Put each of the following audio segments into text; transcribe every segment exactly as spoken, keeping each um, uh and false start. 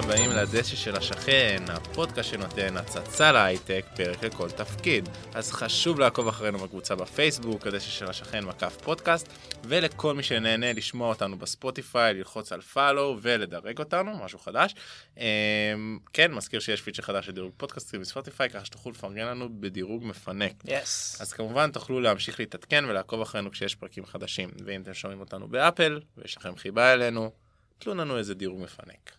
הבאים לדשא של השכן, הפודקאסט שנותן הצצה להייטק, פרק לכל תפקיד. אז חשוב לעקוב אחרינו בקבוצה בפייסבוק, הדשא של השכן מקף פודקאסט, ולכל מי שנהנה לשמוע אותנו בספוטיפיי, ללחוץ על פאלו ולדרג אותנו, משהו חדש. כן, מזכיר שיש פיצ'ר חדש של דירוג פודקאסטים בספוטיפיי, ככה שתוכלו לפרגן לנו בדירוג מפנק. Yes. אז כמובן תוכלו להמשיך להתעדכן ולעקוב אחרינו כשיש פרקים חדשים. ואם אתם שומעים אותנו באפל ויש לכם חיבה אלינו, תלו לנו איזה דירוג מפנק.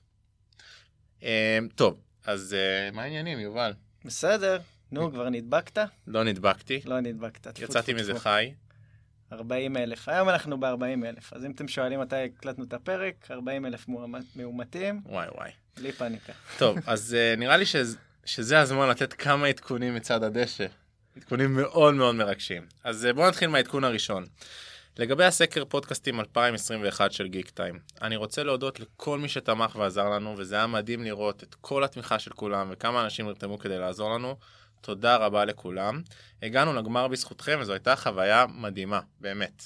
טוב, אז מה העניינים, יובל? בסדר. נו, כבר נדבקת? לא נדבקתי. לא נדבקת. יצאתי מזה חי. ארבעים אלף. היום אנחנו ב-ארבעים אלף. אז אם אתם שואלים מתי הקלטנו את הפרק, ארבעים אלף מאומתים. וואי וואי. בלי פאניקה. טוב, אז נראה לי שזה הזמן לתת כמה עדכונים מצד הדשא. עדכונים מאוד מאוד מרגשים. אז בואו נתחיל מהעדכון הראשון. לגבי הסקר פודקאסטים אלפיים עשרים ואחת של גיק טיים, אני רוצה להודות לכל מי שתמך ועזר לנו, וזה היה מדהים לראות את כל התמיכה של כולם, וכמה אנשים נרתמו כדי לעזור לנו. תודה רבה לכולם. הגענו לגמר בזכותכם, וזו הייתה חוויה מדהימה, באמת.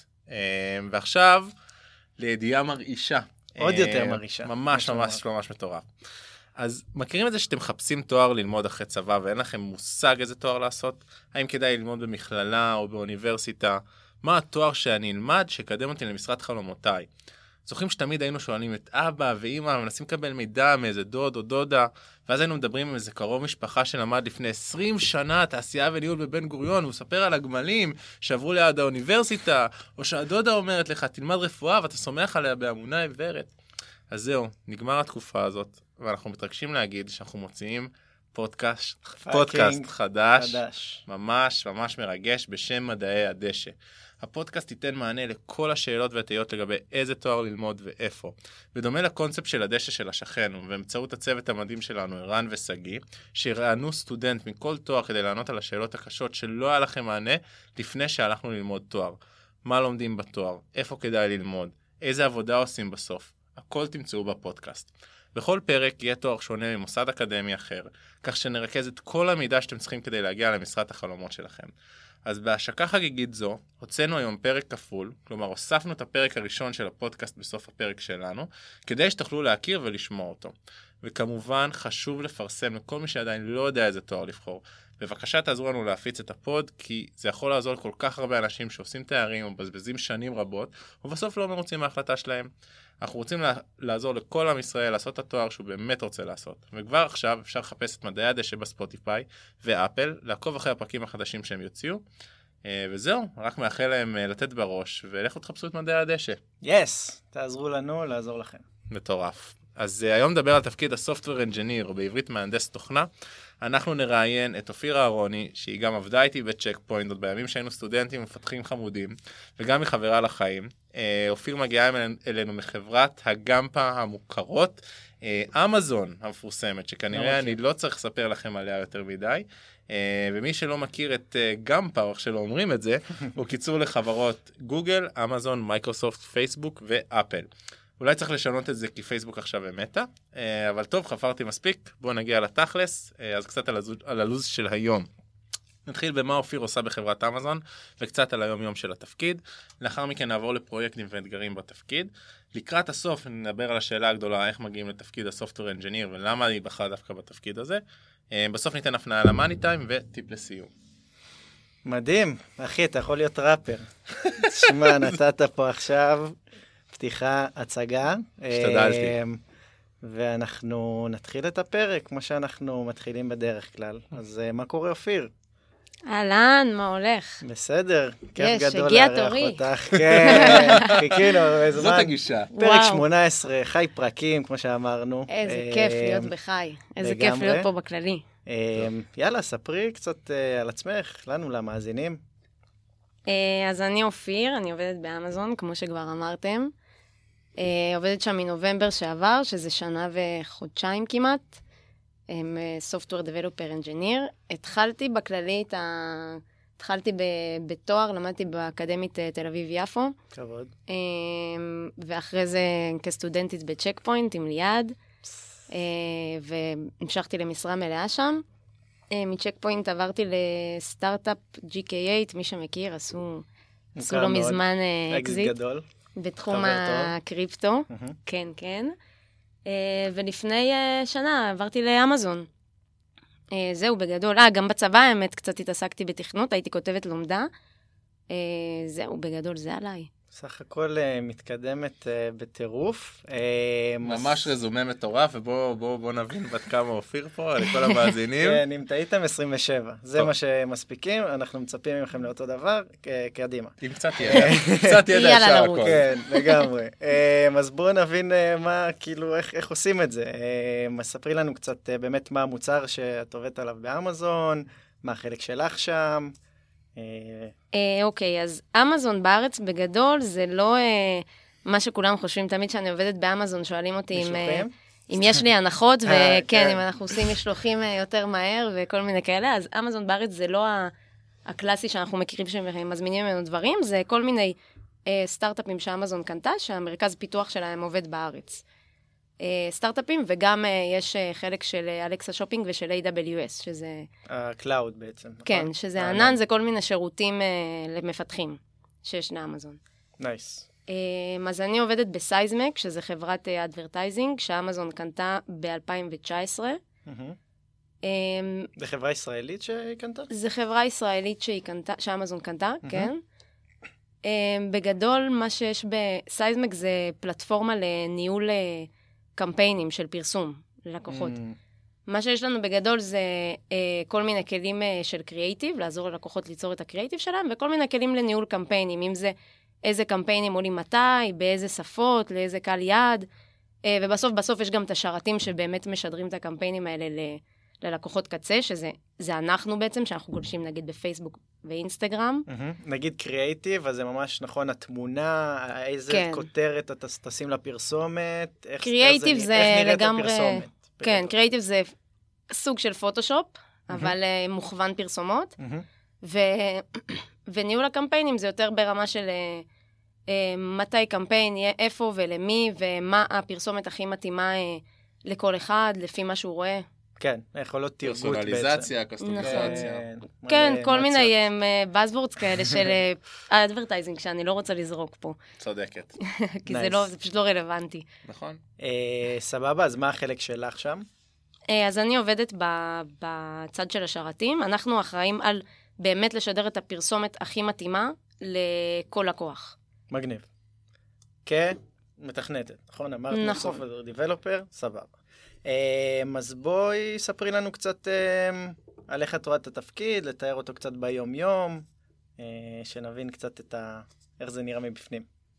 ועכשיו, לידיעה מרעישה. עוד יותר מרעישה. ממש ממש ממש מטורף. אז מכירים את זה שאתם מחפשים תואר ללמוד אחרי צבא, ואין לכם מושג איזה תואר לעשות? האם כדאי ללמוד במכללה או באוניברסיטה? מה התואר שאני אלמד שקדם אותי למשרת חלומותיי? זוכרים שתמיד היינו שואלים את אבא ואמא, מנסים לקבל מידע מאיזה דוד או דודה, ואז היינו מדברים עם איזה קרוב משפחה שלמד לפני עשרים שנה תעשייה וניהול בבן גוריון, והוא ספר על הגמלים שעברו ליד האוניברסיטה, או שהדודה אומרת לך, תלמד רפואה ואתה סומך עליה באמונה עיוורת. אז זהו, נגמר התקופה הזאת, ואנחנו מתרגשים להגיד שאנחנו מוציאים פודקאסט, פודקאסט חדש, חדש, ממש ממש מרגש בשם מדעי הדשא. הפודקאסט ייתן מענה לכל השאלות והתהיות לגבי איזה תואר ללמוד ואיפה. בדומה לקונספט של הדשא של השכן, ובאמצעות הצוות המדהים שלנו, ערן וסגי, שיראיינו סטודנט מכל תואר כדי לענות על השאלות הקשות שלא היה לכם מענה לפני שהלכנו ללמוד תואר. מה לומדים בתואר? איפה כדאי ללמוד? איזה עבודה עושים בסוף? הכל תמצאו בפודקאסט. בכל פרק יהיה תואר שונה ממוסד אקדמי אחר, כך שנרכז את כל המידע שאתם צריכים כדי להגיע למשרת החלומות שלכם. אז בהשקה חגיגית זו, הוצאנו היום פרק כפול, כלומר הוספנו את הפרק הראשון של הפודקאסט בסוף הפרק שלנו, כדי שתוכלו להכיר ולשמוע אותו. וכמובן חשוב לפרסם לכל מי שעדיין לא יודע איזה תואר לבחור. בבקשה תעזרו לנו להפיץ את הפוד, כי זה יכול לעזור לכל כך הרבה אנשים שעושים תארים ובזבזים שנים רבות, ובסוף לא מרוצים מההחלטה שלהם. אנחנו רוצים לעזור לכל עם ישראל לעשות את התואר שהוא באמת רוצה לעשות. וכבר עכשיו אפשר לחפש את מדעי הדשא בספוטיפיי ואפל, לעקוב אחרי הפרקים החדשים שהם יוציאו. וזהו, רק מאחל להם לתת בראש, ולכו תחפשו את מדעי הדשא. יס, תעזרו לנו לעזור לכם. מטורף. אז היום נדבר על תפקיד הסופטוור אנג'יניר, או בעברית מהנדס תוכנה. אנחנו נראיין את אופיר אהרוני, שהיא גם עבדה איתי בצ'ק פוינט, עוד בימים שהיינו סטודנטים ומפתחים חמודים, וגם היא חברה לחיים. אופיר מגיעה אלינו מחברת הגמפה המוכרות, אמזון המפורסמת, שכנראה אני לא צריך לספר לכם עליה יותר מדי. ומי שלא מכיר את גמפה, או איך שלא אומרים את זה, הוא קיצור לחברות גוגל, אמזון, מייקרוסופט, פייסבוק ואפל. אולי צריך לשנות את זה כי פייסבוק עכשיו המתה, אבל טוב, חפרתי מספיק, בואו נגיע לתכלס, אז קצת על, הזו, על הלוז של היום. נתחיל במה אופיר עושה בחברת אמזון, וקצת על היום יום של התפקיד. לאחר מכן נעבור לפרויקטים ואתגרים בתפקיד. לקראת הסוף נדבר על השאלה הגדולה, איך מגיעים לתפקיד הסופטוור אנג'יניר, ולמה היא בחרה דווקא בתפקיד הזה. בסוף ניתן הפניה למאני טיים וטיפ לסיום. מדהים, אחי, אתה יכול להיות ראפר. שמע, נתת פה עכשיו פתיחה, הצגה. השתדלתי. ואנחנו נתחיל את הפרק, כמו שאנחנו מתחילים בדרך כלל. אז מה קורה, אופיר? אהלן, מה הולך? בסדר, כיף יש, גדול הגיע לארח תורי. אותך. כן, חיכינו הרבה זמן. זאת הגישה. פרק וואו. שמונה עשרה, חי פרקים, כמו שאמרנו. איזה כיף להיות בחי. איזה לגמרי. כיף להיות פה בכללי. יאללה, ספרי קצת על עצמך, לנו, למאזינים. אז אני אופיר, אני עובדת באמזון, כמו שכבר אמרתם. עובדת שם מנובמבר שעבר, שזה שנה וחודשיים כמעט. Software Developer Engineer. התחלתי בכללית, התחלתי בתואר, למדתי באקדמית תל אביב יפו. כבוד. ואחרי זה כסטודנטית בצ'ק פוינט עם ליעד, והמשכתי למשרה מלאה שם. מצ'ק פוינט עברתי לסטארט-אפ ג'י קיי שמונה, מי שמכיר, עשו, עשו לו מזמן אקזיט. גדול. בתחום הקריפטו. כן, כן. ולפני שנה עברתי לאמזון. זהו, בגדול. אה, גם בצבא, האמת, קצת התעסקתי בתכנות, הייתי כותבת לומדה. זהו, בגדול, זה עליי. סך הכל מתקדמת בטירוף. ממש רזומה מטורף, ובואו נבין בת כמה אופיר פה, לכל המאזינים. כן, אם טעיתם עשרים ושבע. זה מה שמספיקים, אנחנו מצפים מכם לאותו דבר, קדימה. עם קצת ידע, קצת ידע אפשר הכל. כן, לגמרי. אז בואו נבין מה, כאילו, איך עושים את זה. מספרי לנו קצת באמת מה המוצר שאת עובדת עליו באמזון, מה החלק שלך שם. אוקיי, אז אמזון בארץ בגדול זה לא מה שכולם חושבים. תמיד שאני עובדת באמזון שואלים אותי אם יש לי הנחות, וכן, אם אנחנו עושים משלוחים יותר מהר וכל מיני כאלה, אז אמזון בארץ זה לא הקלאסי שאנחנו מכירים שמזמינים ממנו דברים, זה כל מיני סטארט-אפים שאמזון קנתה, שהמרכז פיתוח שלהם עובד בארץ. סטארט-אפים, וגם יש חלק של אלקסה שופינג ושל איי דאבליו אס, שזה... הקלאוד בעצם. כן, שזה ענן, זה כל מיני שירותים למפתחים שיש לאמזון. נייס. אז אני עובדת בסייזמק, שזה חברת אדברטייזינג, שאמזון קנתה ב-אלפיים תשע עשרה. זה חברה ישראלית שהיא קנתה? זה חברה ישראלית שאמזון קנתה, כן. בגדול, מה שיש בסייזמק זה פלטפורמה לניהול קמפיינים של פרסום ללקוחות. מה שיש לנו בגדול זה כל מיני כלים של קריאייטיב, לעזור ללקוחות ליצור את הקריאייטיב שלהם, וכל מיני כלים לניהול קמפיינים, אם זה איזה קמפיינים עולים מתי, באיזה שפות, לאיזה קהל יעד, ובסוף בסוף יש גם את השרתים שבאמת משדרים את הקמפיינים האלה ללקוחות קצה, שזה זה אנחנו בעצם, שאנחנו גולשים נגיד בפייסבוק ואינסטגרם. נגיד קריאייטיב, אז זה ממש נכון, התמונה, איזה כותרת אתה תשים לפרסומת, איך נראית הפרסומת. כן, קריאייטיב זה סוג של פוטושופ, אבל מוכוון פרסומות, וניהול הקמפיינים זה יותר ברמה של מתי קמפיין יהיה, איפה ולמי, ומה הפרסומת הכי מתאימה לכל אחד, לפי מה שהוא רואה. כן, יכולות תרגות בעצם. פרסונליזציה, קסטומיזציה. כן, כל מיני באזוורדס כאלה של האדברטייזינג, שאני לא רוצה לזרוק פה. צודקת. כי זה פשוט לא רלוונטי. נכון. סבבה, אז מה החלק שלך שם? אז אני עובדת בצד של השרתים. אנחנו אחראים על באמת לשדר את הפרסומת הכי מתאימה לכל לקוח. מגניב. כמתכנתת, נכון? אמרת בסוף דיבלופר, סבבה. אז בואי ספרי לנו קצת על איך את רואה את התפקיד, לתאר אותו קצת ביום-יום, שנבין קצת את ה... איך זה נראה מבפנים.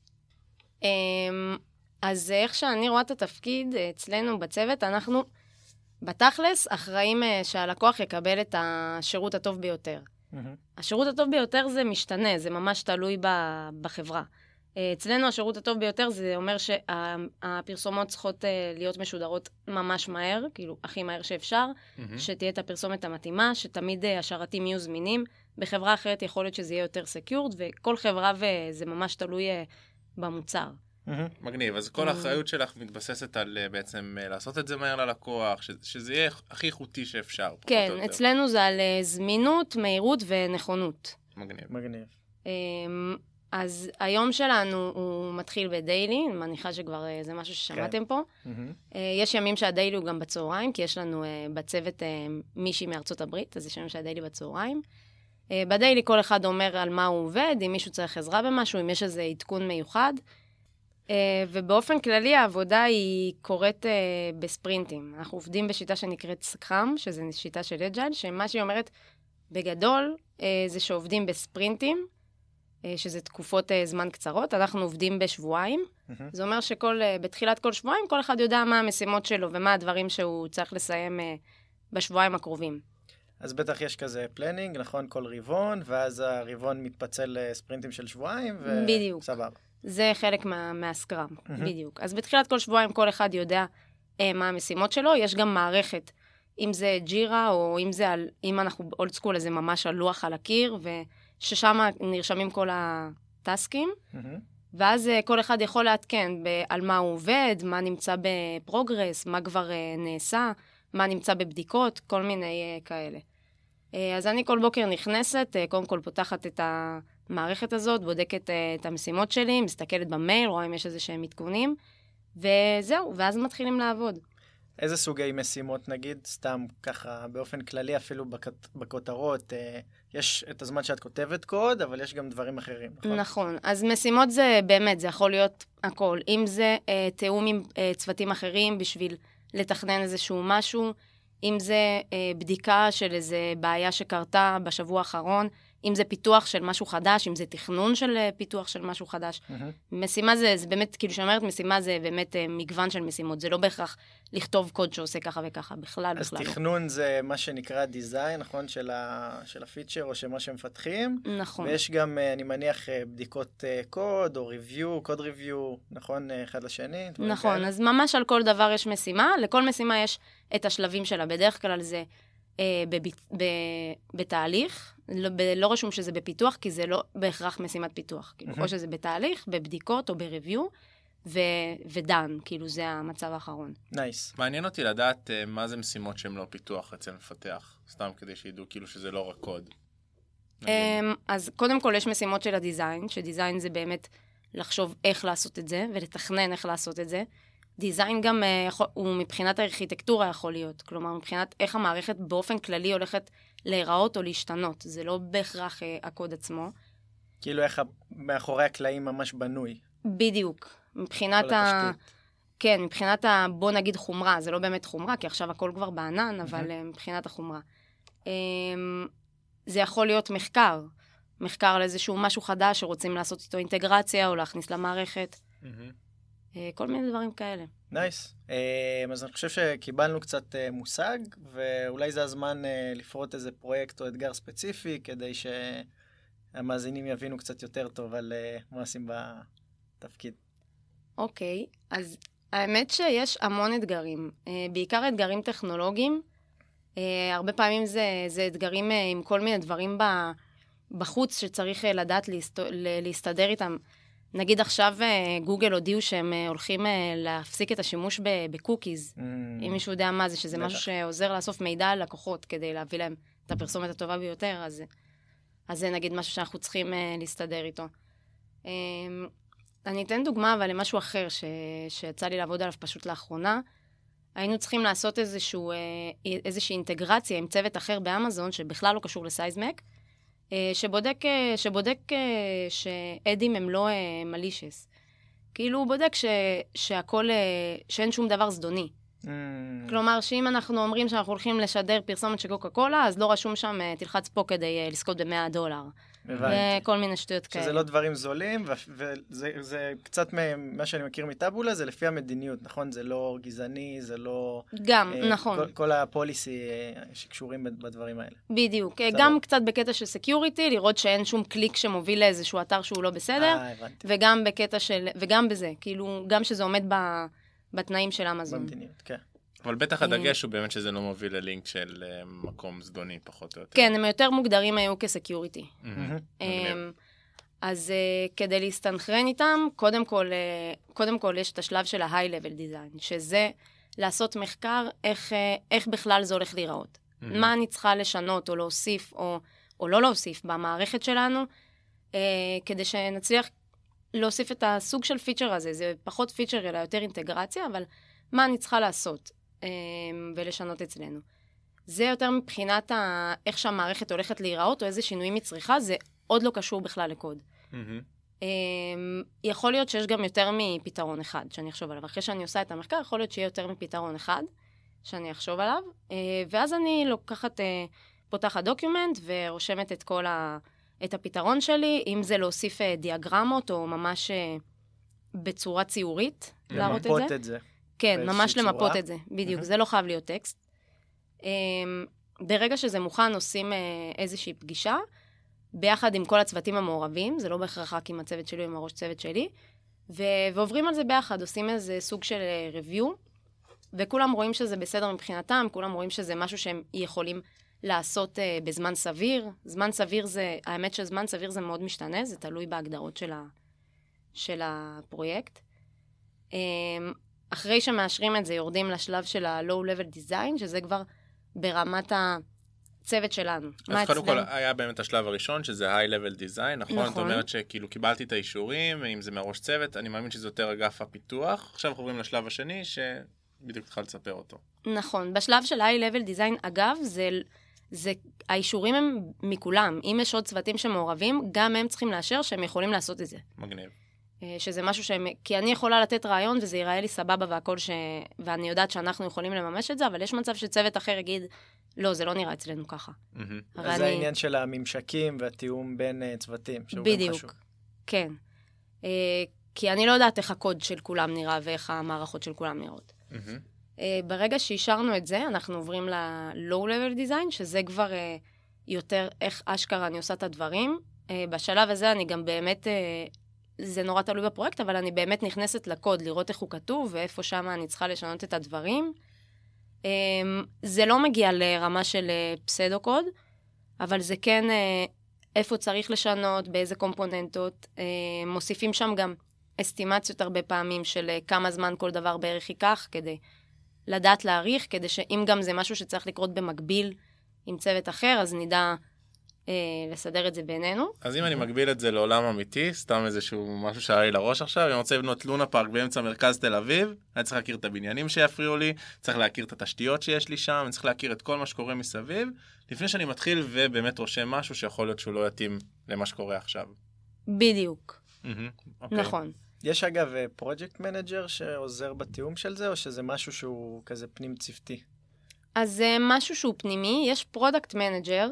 אז איך שאני רואה את התפקיד אצלנו בצוות, אנחנו בתכלס אחראים שהלקוח יקבל את השירות הטוב ביותר. השירות הטוב ביותר זה משתנה, זה ממש תלוי בחברה. אצלנו השירות הטוב ביותר זה אומר שהפרסומות צריכות להיות משודרות ממש מהר, כאילו הכי מהר שאפשר, שתהיה את הפרסומת המתאימה, שתמיד השרתים יהיו זמינים. בחברה אחרת יכול להיות שזה יהיה יותר סקיורד, וכל חברה וזה ממש תלוי במוצר. מגניב, אז כל האחריות שלך מתבססת על בעצם לעשות את זה מהר ללקוח, שזה יהיה הכי איכותי שאפשר. כן, אצלנו זה על זמינות, מהירות ונכונות. מגניב. מגניב. אז היום שלנו הוא מתחיל בדיילי, אני מניחה שכבר זה משהו ששמעתם פה. יש ימים שהדיילי הוא גם בצהריים, כי יש לנו בצוות מישהי מארצות הברית, אז יש ימים שהדיילי בצהריים. בדיילי כל אחד אומר על מה הוא עובד, אם מישהו צריך עזרה במשהו, אם יש איזה עדכון מיוחד. ובאופן כללי העבודה היא קורית בספרינטים. אנחנו עובדים בשיטה שנקראת סקראם, שזה שיטה של אג'ייל, שמה שהיא אומרת בגדול זה שעובדים בספרינטים, שזה תקופות זמן קצרות, אנחנו עובדים בשבועיים. זה אומר שבתחילת כל שבועיים כל אחד יודע מה המשימות שלו ומה הדברים שהוא צריך לסיים בשבועיים הקרובים. אז בטח יש כזה פלנינג, נכון? כל רבעון, ואז הרבעון מתפצל לספרינטים של שבועיים, בדיוק. וסבבה. זה חלק מה, מהסקראם, בדיוק. אז בתחילת כל שבועיים כל אחד יודע מה המשימות שלו, יש גם מערכת, אם זה ג'ירה או אם זה, אם אנחנו אולד סקול, אז זה ממש על לוח על הקיר, ו... ששם נרשמים כל הטסקים, ואז כל אחד יכול לעדכן על מה הוא עובד, מה נמצא בפרוגרס, מה כבר נעשה, מה נמצא בבדיקות, כל מיני כאלה. אז אני כל בוקר נכנסת, קודם כל פותחת את המערכת הזאת, בודקת את המשימות שלי, מסתכלת במייל, רואה אם יש איזה שהם עדכונים, וזהו, ואז מתחילים לעבוד. איזה סוגי משימות, נגיד, סתם ככה, באופן כללי, אפילו בכ- בכותרות, אה, יש את הזמן שאת כותבת קוד, אבל יש גם דברים אחרים, נכון? נכון. אז משימות זה באמת, זה יכול להיות הכל. אם זה אה, תיאום עם אה, צוותים אחרים בשביל לתכנן איזשהו משהו, אם זה אה, בדיקה של איזה בעיה שקרתה בשבוע האחרון, אם זה פיתוח של משהו חדש, אם זה תכנון של אה, פיתוח של משהו חדש. Mm-hmm. משימה זה, זה באמת, כאילו שאומרת משימה זה באמת אה, מגוון של משימות. זה לא בהכרח לכתוב קוד שעושה ככה וככה, בכלל, אז בכלל. תכנון זה מה שנקרא דיזיין, נכון? של, ה... של הפיצ'ר או של מה שמפתחים. נכון. ויש גם, אני מניח, בדיקות קוד או ריוויו, קוד ריוויו, נכון? אחד לשני. נכון, כאלה. אז ממש על כל דבר יש משימה. לכל משימה יש את השלבים שלה. בדרך כלל זה אה, בב... ב... בתהליך. לא, ב... לא רשום שזה בפיתוח, כי זה לא בהכרח משימת פיתוח. כאילו, או שזה בתהליך, בבדיקות או בריוויו. ו... ודן, כאילו זה המצב האחרון. נייס. מעניין אותי לדעת uh, מה זה משימות שהן לא פיתוח אצל מפתח, סתם כדי שידעו כאילו שזה לא רק קוד. Um, אז קודם כל יש משימות של הדיזיין, שדיזיין זה באמת לחשוב איך לעשות את זה, ולתכנן איך לעשות את זה. דיזיין גם uh, יכול, הוא מבחינת הארכיטקטורה יכול להיות, כלומר מבחינת איך המערכת באופן כללי הולכת להיראות או להשתנות, זה לא בהכרח uh, הקוד עצמו. כאילו איך מאחורי הקלעים ממש בנוי. בדיוק. מבחינת ה... כן, מבחינת ה... בוא נגיד חומרה, זה לא באמת חומרה, כי עכשיו הכל כבר בענן, אבל mm-hmm. מבחינת החומרה. זה יכול להיות מחקר, מחקר על איזשהו משהו חדש שרוצים לעשות איתו אינטגרציה או להכניס למערכת. Mm-hmm. כל מיני דברים כאלה. נייס. אז אני חושב שקיבלנו קצת מושג, ואולי זה הזמן לפרוט איזה פרויקט או אתגר ספציפי, כדי שהמאזינים יבינו קצת יותר טוב על מה עושים בתפקיד. אוקיי, okay, אז האמת שיש המון אתגרים, בעיקר אתגרים טכנולוגיים, הרבה פעמים זה, זה אתגרים עם כל מיני דברים בחוץ שצריך לדעת להסתדר איתם. נגיד עכשיו גוגל הודיעו שהם הולכים להפסיק את השימוש בקוקיז, mm. אם מישהו יודע מה זה, שזה בטח. משהו שעוזר לאסוף מידע על לקוחות כדי להביא להם את הפרסומת הטובה ביותר, אז, אז זה נגיד משהו שאנחנו צריכים להסתדר איתו. אני אתן דוגמה, אבל למשהו אחר ש... שיצא לי לעבוד עליו פשוט לאחרונה. היינו צריכים לעשות איזשהו, איזושהי אינטגרציה עם צוות אחר באמזון, שבכלל לא קשור לסייזמק, שבודק, שבודק שאדים הם לא מלישס. כאילו הוא בודק ש... שהכל, שאין שום דבר זדוני. Mm. כלומר, שאם אנחנו אומרים שאנחנו הולכים לשדר פרסומת של קוקה קולה, אז לא רשום שם, תלחץ פה כדי לזכות ב-מאה דולר. וכל מיני שטויות כאלה. שזה לא דברים זולים, וזה זה קצת מה שאני מכיר מטאבולה, זה לפי המדיניות, נכון? זה לא גזעני, זה לא... גם, אה, נכון. כל, כל הפוליסי שקשורים בדברים האלה. בדיוק. גם קצת בקטע של סקיוריטי, לראות שאין שום קליק שמוביל לאיזשהו אתר שהוא לא בסדר, אה, הבנתי. וגם בקטע של... וגם בזה, כאילו, גם שזה עומד ב, בתנאים של אמזון. במדיניות, כן. אבל בטח הדגש הוא באמת שזה לא מוביל ללינק של מקום זדוני פחות או יותר. כן, הם יותר מוגדרים היו כסקיוריטי. אז כדי להסתנכרן איתם, קודם כל, קודם כל יש את השלב של ה-high level design, שזה לעשות מחקר איך, איך בכלל זה הולך להיראות. מה אני צריכה לשנות או להוסיף או, או לא להוסיף במערכת שלנו, כדי שנצליח להוסיף את הסוג של פיצ'ר הזה. זה פחות פיצ'ר אלא יותר אינטגרציה, אבל מה אני צריכה לעשות ולשנות אצלנו. זה יותר מבחינת ה... איך שהמערכת הולכת להיראות, או איזה שינויים היא צריכה, זה עוד לא קשור בכלל לקוד. Mm-hmm. יכול להיות שיש גם יותר מפתרון אחד שאני אחשוב עליו. אחרי שאני עושה את המחקר, יכול להיות שיהיה יותר מפתרון אחד שאני אחשוב עליו, ואז אני לוקחת, פותחת דוקיומנט ורושמת את כל ה... את הפתרון שלי, אם זה להוסיף דיאגרמות, או ממש בצורה ציורית, להראות את זה. למפות את זה. כן, ממש למפות את זה, בדיוק, זה לא חייב להיות טקסט. ברגע שזה מוכן, עושים איזושהי פגישה, ביחד עם כל הצוותים המעורבים, זה לא בהכרח רק עם הצוות שלי, עם הראש צוות שלי, ועוברים על זה ביחד, עושים איזה סוג של review, וכולם רואים שזה בסדר מבחינתם, כולם רואים שזה משהו שהם יכולים לעשות בזמן סביר. זמן סביר זה, האמת שזמן סביר זה מאוד משתנה, זה תלוי בהגדרות של, ה, של הפרויקט. אחרי שמאשרים את זה, יורדים לשלב של ה-low level design, שזה כבר ברמת הצוות שלנו. אז קודם כל היה באמת השלב הראשון, שזה high-level design, נכון? נכון. זאת אומרת שכאילו קיבלתי את האישורים, אם זה מראש צוות, אני מאמין שזה יותר אגף הפיתוח. עכשיו אנחנו עוברים לשלב השני, שבדיוק תוכל לספר אותו. נכון. בשלב של high-level design, אגב, זה, זה, האישורים הם מכולם. אם יש עוד צוותים שמעורבים, גם הם צריכים לאשר שהם יכולים לעשות את זה. מגניב. שזה משהו שהם, כי אני יכולה לתת רעיון וזה ייראה לי סבבה והכל ש... ואני יודעת שאנחנו יכולים לממש את זה, אבל יש מצב שצוות אחר יגיד, לא, זה לא נראה אצלנו ככה. אז אני... זה העניין של הממשקים והתיאום בין uh, צוותים, שהוא גם חשוב. כן. Uh, כי אני לא יודעת איך הקוד של כולם נראה ואיך המערכות של כולם נראות. uh, ברגע שאישרנו את זה, אנחנו עוברים ל-low-level design, שזה כבר uh, יותר איך אשכרה אני עושה את הדברים. Uh, בשלב הזה אני גם באמת... Uh, זה נורא תלוי בפרויקט, אבל אני באמת נכנסת לקוד, לראות איך הוא כתוב, ואיפה שם אני צריכה לשנות את הדברים. זה לא מגיע לרמה של פסדו-קוד, אבל זה כן איפה צריך לשנות, באיזה קומפוננטות. מוסיפים שם גם אסטימציות הרבה פעמים של כמה זמן כל דבר בערך ייקח, כדי לדעת להעריך, כדי שאם גם זה משהו שצריך לקרות במקביל עם צוות אחר, אז נדע... לסדר את זה בינינו. אז אם אני מגביל את זה לעולם אמיתי, סתם איזשהו משהו שעלה לי לראש עכשיו, אני רוצה לבנות לונה פארק באמצע מרכז תל אביב, אני צריך להכיר את הבניינים שיפריעו לי, צריך להכיר את התשתיות שיש לי שם, אני צריך להכיר את כל מה שקורה מסביב, לפני שאני מתחיל ובאמת רושם משהו שיכול להיות שהוא לא יתאים למה שקורה עכשיו. בדיוק. Okay. נכון. יש אגב פרויקט מנג'ר שעוזר בתיאום של זה, או שזה משהו שהוא כזה פנים צוותי? אז זה משהו שהוא פנימי, יש פרודקט מנג'ר,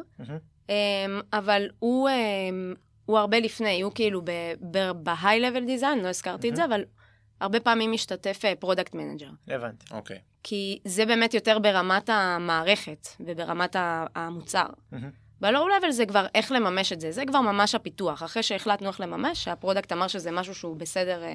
אבל הוא, הוא הרבה לפני, הוא כאילו ב-high-level design, לא הזכרתי את זה, אבל הרבה פעמים משתתף פרודקט מנג'ר. הבנתי. אוקיי. כי זה באמת יותר ברמת המערכת וברמת המוצר. ב-low-level זה כבר איך לממש את זה, זה כבר ממש הפיתוח. אחרי שהחלטנו איך לממש, שהפרודקט אמר שזה משהו שהוא בסדר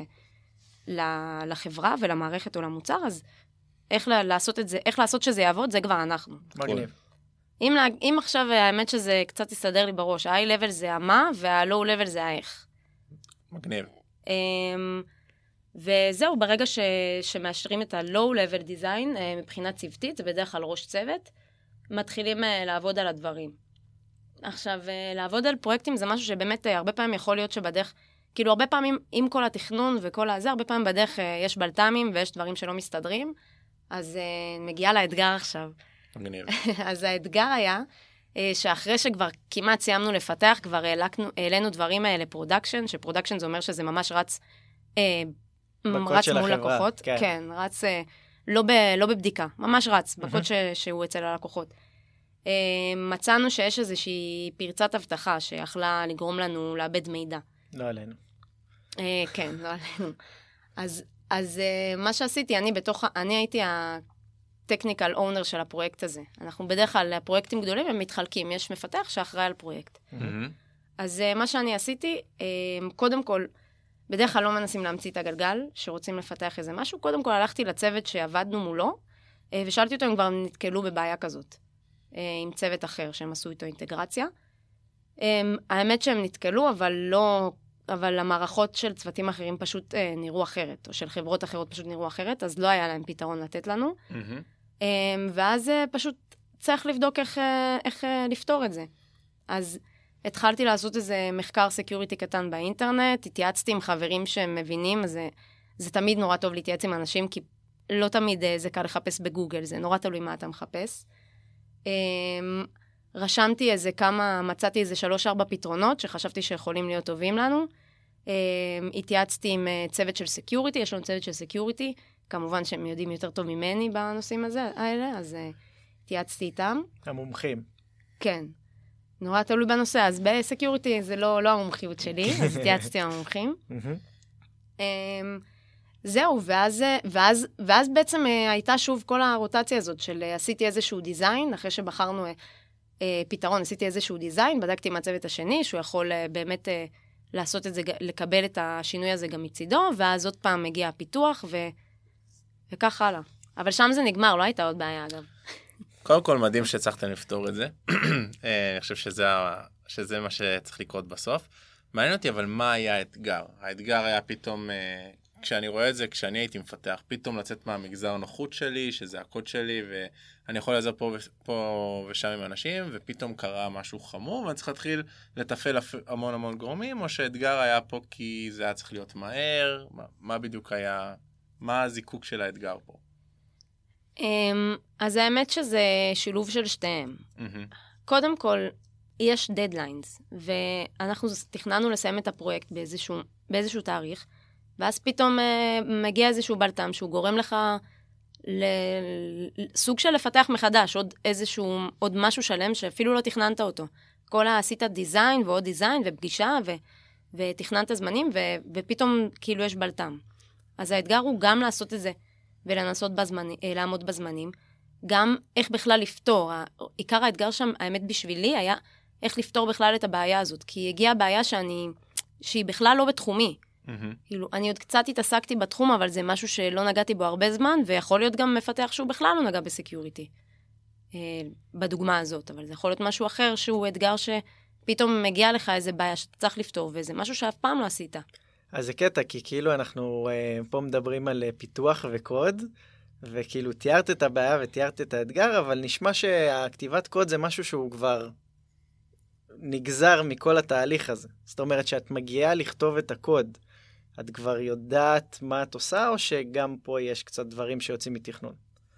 לחברה ולמערכת או למוצר, אז איך לעשות את זה, איך לעשות שזה יעבוד, זה כבר אנחנו. מגניב. אם, אם עכשיו האמת שזה קצת יסתדר לי בראש, ה-high level זה המה, וה-low level זה האיך. מגניב. Um, וזהו, ברגע ש, שמאשרים את ה-low level design, uh, מבחינה צוותית, זה בדרך כלל ראש צוות, מתחילים uh, לעבוד על הדברים. עכשיו, uh, לעבוד על פרויקטים זה משהו שבאמת uh, הרבה פעמים יכול להיות שבדרך, כאילו הרבה פעמים עם כל התכנון וכל הזה, הרבה פעמים בדרך uh, יש בלטמים ויש דברים שלא מסתדרים, אז uh, מגיעה לאתגר עכשיו. מגניב. אז האתגר היה שאחרי שכבר כמעט סיימנו לפתח, כבר העלינו דברים לפרודקשן, שפרודקשן זה אומר שזה ממש רץ, רץ מול לקוחות. כן. כן, רץ לא, ב, לא בבדיקה, ממש רץ, בקוד ש, שהוא אצל הלקוחות. מצאנו שיש איזושהי פרצת הבטחה שיכלה לגרום לנו לאבד מידע. לא עלינו. כן, לא עלינו. אז, אז מה שעשיתי, אני בתוך, אני הייתי ה... טכניקל אונר של הפרויקט הזה. אנחנו בדרך כלל, הפרויקטים גדולים הם מתחלקים, יש מפתח שאחראי על פרויקט. אז מה שאני עשיתי, קודם כל, בדרך כלל לא מנסים להמציא את הגלגל, שרוצים לפתח איזה משהו, קודם כל הלכתי לצוות שעבדנו מולו, ושאלתי אותו אם כבר נתקלו בבעיה כזאת, עם צוות אחר שהם עשו איתו אינטגרציה. האמת שהם נתקלו, אבל לא, אבל המערכות של צוותים אחרים פשוט נראו אחרת, או של חברות אחרות פשוט נראו אחרת, אז לא היה להם פתרון לתת לנו. ואז פשוט צריך לבדוק איך, איך לפתור את זה. אז התחלתי לעשות איזה מחקר סקיוריטי קטן באינטרנט, התייעצתי עם חברים שהם מבינים, זה, זה תמיד נורא טוב להתייעץ עם אנשים, כי לא תמיד זה קל לחפש בגוגל, זה נורא תלוי מה אתה מחפש. רשמתי איזה כמה, מצאתי איזה שלוש ארבע פתרונות, שחשבתי שיכולים להיות טובים לנו. התייעצתי עם צוות של סקיוריטי, יש לנו צוות של סקיוריטי, כמובן שהם יודעים יותר טוב ממני בנושאים הזה, האלה, אז התייעצתי איתם. המומחים. כן. נורא תלוי בנושא, אז בסקיוריטי זה לא, לא המומחיות שלי, אז התייעצתי עם המומחים. זהו, ואז, ואז, ואז בעצם הייתה שוב כל הרוטציה הזאת של עשיתי איזשהו דיזיין, אחרי שבחרנו פתרון, עשיתי איזשהו דיזיין, בדקתי עם הצוות השני, שהוא יכול באמת לעשות את זה, לקבל את השינוי הזה גם מצידו, ואז עוד פעם מגיע הפיתוח, ו... וכך הלאה. אבל שם זה נגמר, לא הייתה עוד בעיה, אגב. קודם כל, מדהים שהצלחתם לפתור את זה. אני חושב שזה, שזה מה שצריך לקרות בסוף. מעניין אותי, אבל מה היה האתגר? האתגר היה פתאום כשאני רואה את זה, כשאני הייתי מפתח, פתאום לצאת מהמגזר הנוחות שלי, שזה הקוד שלי, ואני יכול לעזור פה, פה ושם עם אנשים, ופתאום קרה משהו חמור, ואני צריך להתחיל לטפל המון המון גורמים, או שהאתגר היה פה כי זה היה צריך להיות מהר, מה, מה בדיוק היה, מה הזיקוק של האתגר פה? אז האמת שזה שילוב של שתיהם. קודם כל, יש דדליינס, ואנחנו תכננו לסיים את הפרויקט באיזשהו, באיזשהו תאריך, ואז פתאום uh, מגיע איזשהו בלטם שהוא גורם לך לסוג של לפתח מחדש, עוד איזשהו, עוד משהו שלם שאפילו לא תכננת אותו. כל עשית דיזיין ועוד דיזיין ופגישה ו, ותכננת זמנים ו, ופתאום כאילו יש בלטם. אז האתגר הוא גם לעשות את זה ולנסות בזמני, לעמוד בזמנים, גם איך בכלל לפתור. עיקר האתגר שם, האמת בשבילי, היה איך לפתור בכלל את הבעיה הזאת, כי הגיעה הבעיה שאני, שהיא בכלל לא בתחומי. כאילו, אני עוד קצת התעסקתי בתחום, אבל זה משהו שלא נגעתי בו הרבה זמן, ויכול להיות גם מפתח שהוא בכלל לא נגע בסקיוריטי, בדוגמה הזאת, אבל זה יכול להיות משהו אחר, שהוא אתגר שפתאום מגיע לך איזה בעיה שאתה צריך לפתור, וזה משהו שאף פעם לא עשית. אז זה קטע, כי כאילו אנחנו פה מדברים על פיתוח וקוד, וכאילו תיארת את הבעיה ותיארת את האתגר, אבל נשמע שהכתיבת קוד זה משהו שהוא כבר נגזר מכל התהליך הזה. זאת אומרת שאת מגיעה לכתוב את הקוד, את כבר יודעת מה את עושה, או שגם פה יש קצת דברים שיוצאים מתכנון?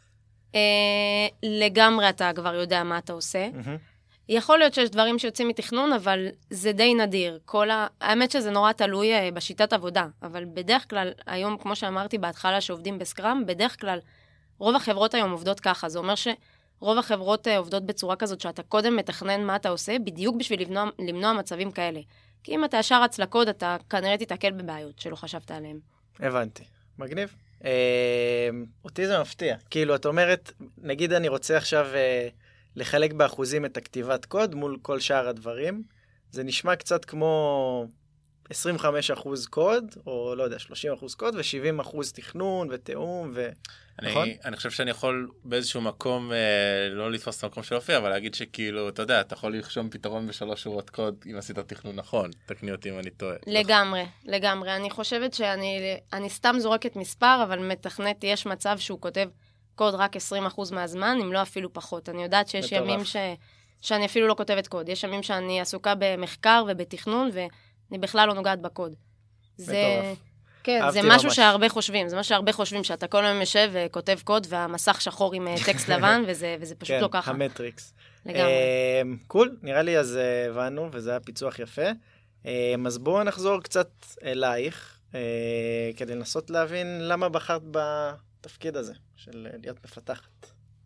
לגמרי אתה כבר יודע מה אתה עושה. יכול להיות שיש דברים שיוצאים מתכנון, אבל זה די נדיר. כל ה... האמת שזה נורא תלוי בשיטת עבודה, אבל בדרך כלל, היום, כמו שאמרתי בהתחלה שעובדים בסקראם, בדרך כלל, רוב החברות היום עובדות ככה. זה אומר שרוב החברות עובדות בצורה כזאת, שאתה קודם מתכנן מה אתה עושה, בדיוק בשביל למנוע, למנוע מצבים כאלה. כי אם אתה ישר רץ לקוד, אתה כנראה תתעכל בבעיות שלא חשבת עליהן. הבנתי. מגניב. אה, אותי זה מפתיע. כאילו, את אומרת, נגיד אני רוצה עכשיו אה, לחלק באחוזים את הכתיבת קוד מול כל שאר הדברים. זה נשמע קצת כמו עשרים וחמישה אחוז קוד, או לא יודע, שלושים אחוז קוד, ו-שבעים אחוז תכנון ותאום, ו... אני, נכון? אני חושב שאני יכול באיזשהו מקום, אה, לא לתפוס את המקום של אופי, אבל להגיד שכאילו, אתה יודע, אתה יכול לרשום פתרון בשלוש שורות קוד, אם עשית תכנון נכון. תקני אותי אם אני טועה. לגמרי, לגמרי. אני חושבת שאני אני סתם זורקת מספר, אבל מתכנת יש מצב שהוא כותב קוד רק עשרים אחוז מהזמן, אם לא אפילו פחות. אני יודעת שיש מטורף. ימים ש, שאני אפילו לא כותבת קוד. יש ימים שאני עסוקה במחקר ובתכנון, ואני בכלל לא נוגעת בקוד. זה... מטורף. כן, זה ממש. משהו שהרבה חושבים, זה משהו שהרבה חושבים, שאתה כל היום יושב וכותב קוד, והמסך שחור עם טקסט לבן, וזה, וזה פשוט כן, לא ככה. המטריקס. לגמרי. אה, קול, נראה לי אז אה, הבנו, וזה היה פיצוח יפה. אה, אז בואו נחזור קצת אלייך, אה, כדי לנסות להבין למה בחרת בתפקיד הזה, של להיות מפתחת.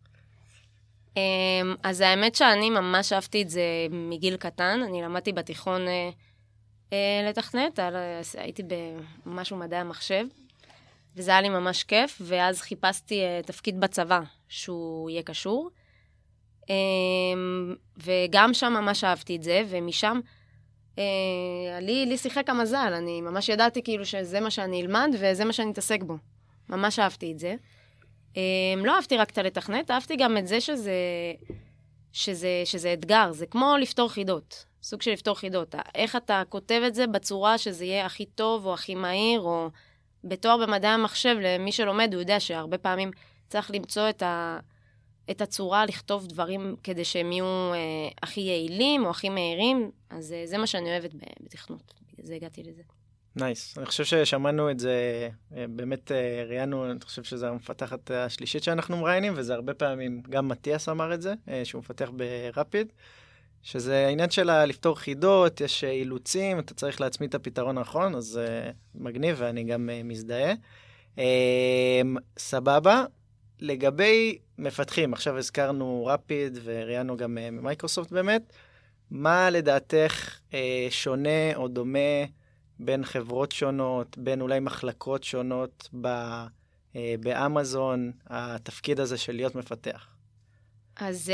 אז האמת שאני ממש אהבתי את זה מגיל קטן, אני למדתי בתיכון לתכנת, הייתי במשהו מדעי המחשב, וזה היה לי ממש כיף, ואז חיפשתי תפקיד בצבא שהוא יהיה קשור, וגם שם ממש אהבתי את זה, ומשם לי, לי שיחק המזל, אני ממש ידעתי כאילו שזה מה שאני אלמד, וזה מה שאני אתעסק בו. ממש אהבתי את זה. לא אהבתי רק את לתכנת, אהבתי גם את זה שזה, שזה, שזה אתגר, זה כמו לפתור חידות. סוג של לפתור חידות. איך אתה כותב את זה בצורה שזה יהיה הכי טוב או הכי מהיר, או בתואר במדעי המחשב, למי שלומד, הוא יודע שהרבה פעמים צריך למצוא את, ה, את הצורה לכתוב דברים כדי שהם יהיו אה, הכי יעילים או הכי מהירים, אז אה, זה מה שאני אוהבת בתכנות. בגלל זה הגעתי לזה. נייס. אני חושב ששמענו את זה, באמת ראיינו, אני חושב שזו המפתחת השלישית שאנחנו מראיינים, וזה הרבה פעמים, גם מתיאס אמר את זה, שהוא מפתח ברפיד, שזה העניין של לפתור חידות, יש אילוצים, אתה צריך להצמיד את הפתרון הנכון, אז מגניב, ואני גם מזדהה. סבבה. לגבי מפתחים, עכשיו הזכרנו רפיד, וראיינו גם מייקרוסופט באמת, מה לדעתך שונה או דומה בין חברות שונות, בין אולי מחלקות שונות באמזון, התפקיד הזה של להיות מפתח? אז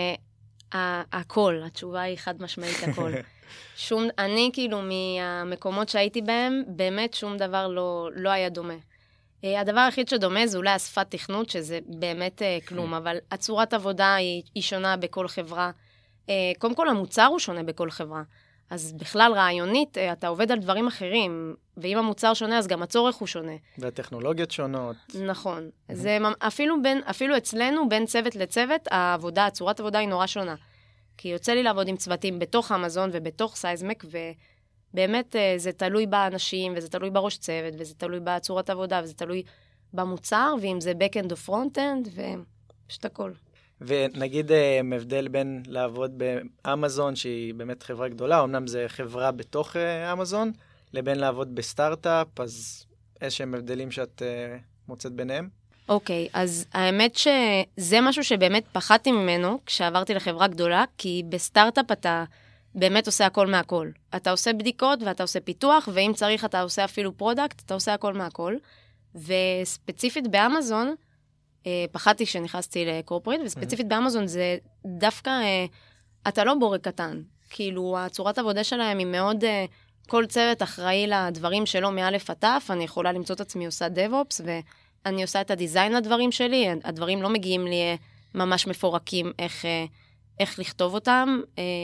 הכל, התשובה היא חד משמעית הכל. שום, אני כאילו מהמקומות שהייתי בהם, באמת שום דבר לא, לא היה דומה. הדבר היחיד שדומה זה אולי השפת תכנות, שזה באמת כלום, אבל הצורת עבודה היא, היא שונה בכל חברה. קודם כל המוצר הוא שונה בכל חברה. אז בכלל רעיונית, אתה עובד על דברים אחרים, ואם המוצר שונה, אז גם הצורך הוא שונה. והטכנולוגיות שונות. נכון. זה אפילו, בין, אפילו אצלנו, בין צוות לצוות, העבודה, הצורת העבודה היא נורא שונה. כי יוצא לי לעבוד עם צוותים בתוך אמזון ובתוך סייזמק, ובאמת זה תלוי באנשים, וזה תלוי בראש צוות, וזה תלוי בצורת עבודה, וזה תלוי במוצר, ואם זה back-end או front-end, ופשוט הכל. ונגיד מבדל בין לעבוד באמזון, שהיא באמת חברה גדולה, אמנם זה חברה בתוך אמזון, לבין לעבוד בסטארט-אפ, אז איזשהם מבדלים שאת מוצאת ביניהם? אוקיי, okay, אז האמת שזה משהו שבאמת פחדתי ממנו כשעברתי לחברה גדולה, כי בסטארט-אפ אתה באמת עושה הכל מהכל. אתה עושה בדיקות ואתה עושה פיתוח, ואם צריך אתה עושה אפילו פרודקט, אתה עושה הכל מהכל. וספציפית באמזון, פחדתי כשנכנסתי לקורפורט, וספציפית mm-hmm. באמזון זה דווקא, אתה לא בורג קטן. כאילו, הצורת העבודה שלהם היא מאוד, כל צוות אחראי לדברים שלו מאלף עד תף, אני יכולה למצוא את עצמי עושה DevOps, ואני עושה את הדיזיין לדברים שלי, הדברים לא מגיעים לי ממש מפורקים איך, איך לכתוב אותם,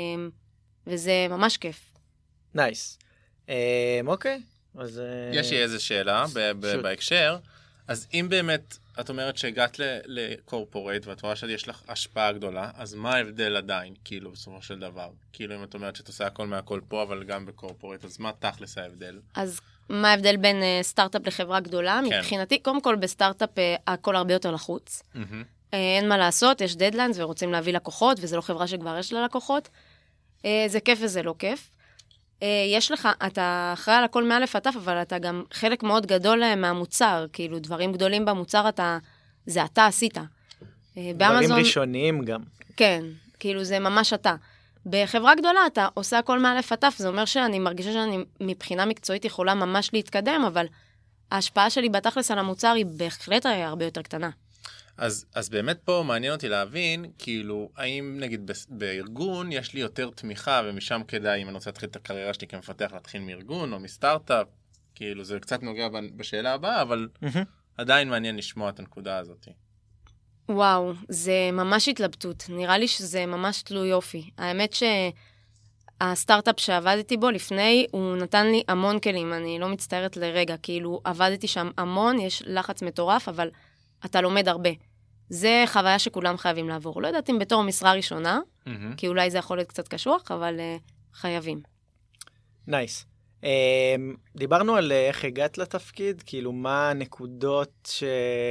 וזה ממש כיף. נייס. אוקיי. אז... יש לי איזו שאלה בהקשר, אז אם באמת את אומרת שהגעת לקורפורט, ואת רואה שיש לך השפעה גדולה, אז מה ההבדל עדיין, כאילו, בסופו של דבר? כאילו, אם את אומרת שאת עושה הכל מהכל פה, אבל גם בקורפורט, אז מה תכלס ההבדל? אז מה ההבדל בין סטארט-אפ לחברה גדולה? כן. מבחינתי, קודם כל, בסטארט-אפ הכל הרבה יותר לחוץ. Mm-hmm. אין מה לעשות, יש דדליינס ורוצים להביא לקוחות, וזה לא חברה שכבר יש לה לקוחות. זה כיף וזה לא כיף. יש לך, אתה אחראי על הכל מאלף עד תף, אבל אתה גם חלק מאוד גדול מהמוצר, כאילו דברים גדולים במוצר, אתה, זה אתה עשית. דברים באמזון, ראשוניים גם. כן, כאילו זה ממש אתה. בחברה גדולה אתה עושה הכל מאלף עד תף, זה אומר שאני מרגישה שאני מבחינה מקצועית יכולה ממש להתקדם, אבל ההשפעה שלי בתכלס על המוצר היא בהחלט הרבה יותר קטנה. אז, אז באמת פה מעניין אותי להבין, כאילו, האם נגיד בארגון יש לי יותר תמיכה, ומשם כדאי, אם אני רוצה להתחיל את הקריירה שלי כמפתח, להתחיל מארגון או מסטארט-אפ, כאילו, זה קצת נוגע בשאלה הבאה, אבל mm-hmm. עדיין מעניין לשמוע את הנקודה הזאת. וואו, זה ממש התלבטות. נראה לי שזה ממש תלוי יופי. האמת שהסטארט-אפ שעבדתי בו לפני, הוא נתן לי המון כלים, אני לא מצטערת לרגע, כאילו, עבדתי שם המון, יש לחץ מטורף, אבל אתה לומד הרבה. זה חוויה שכולם חייבים לעבור. לא יודעת אם בתור משרה ראשונה, mm-hmm. כי אולי זה יכול להיות קצת קשוח, אבל uh, חייבים. נייס. Nice. Um, דיברנו על uh, איך הגעת לתפקיד, כאילו מה הנקודות ש...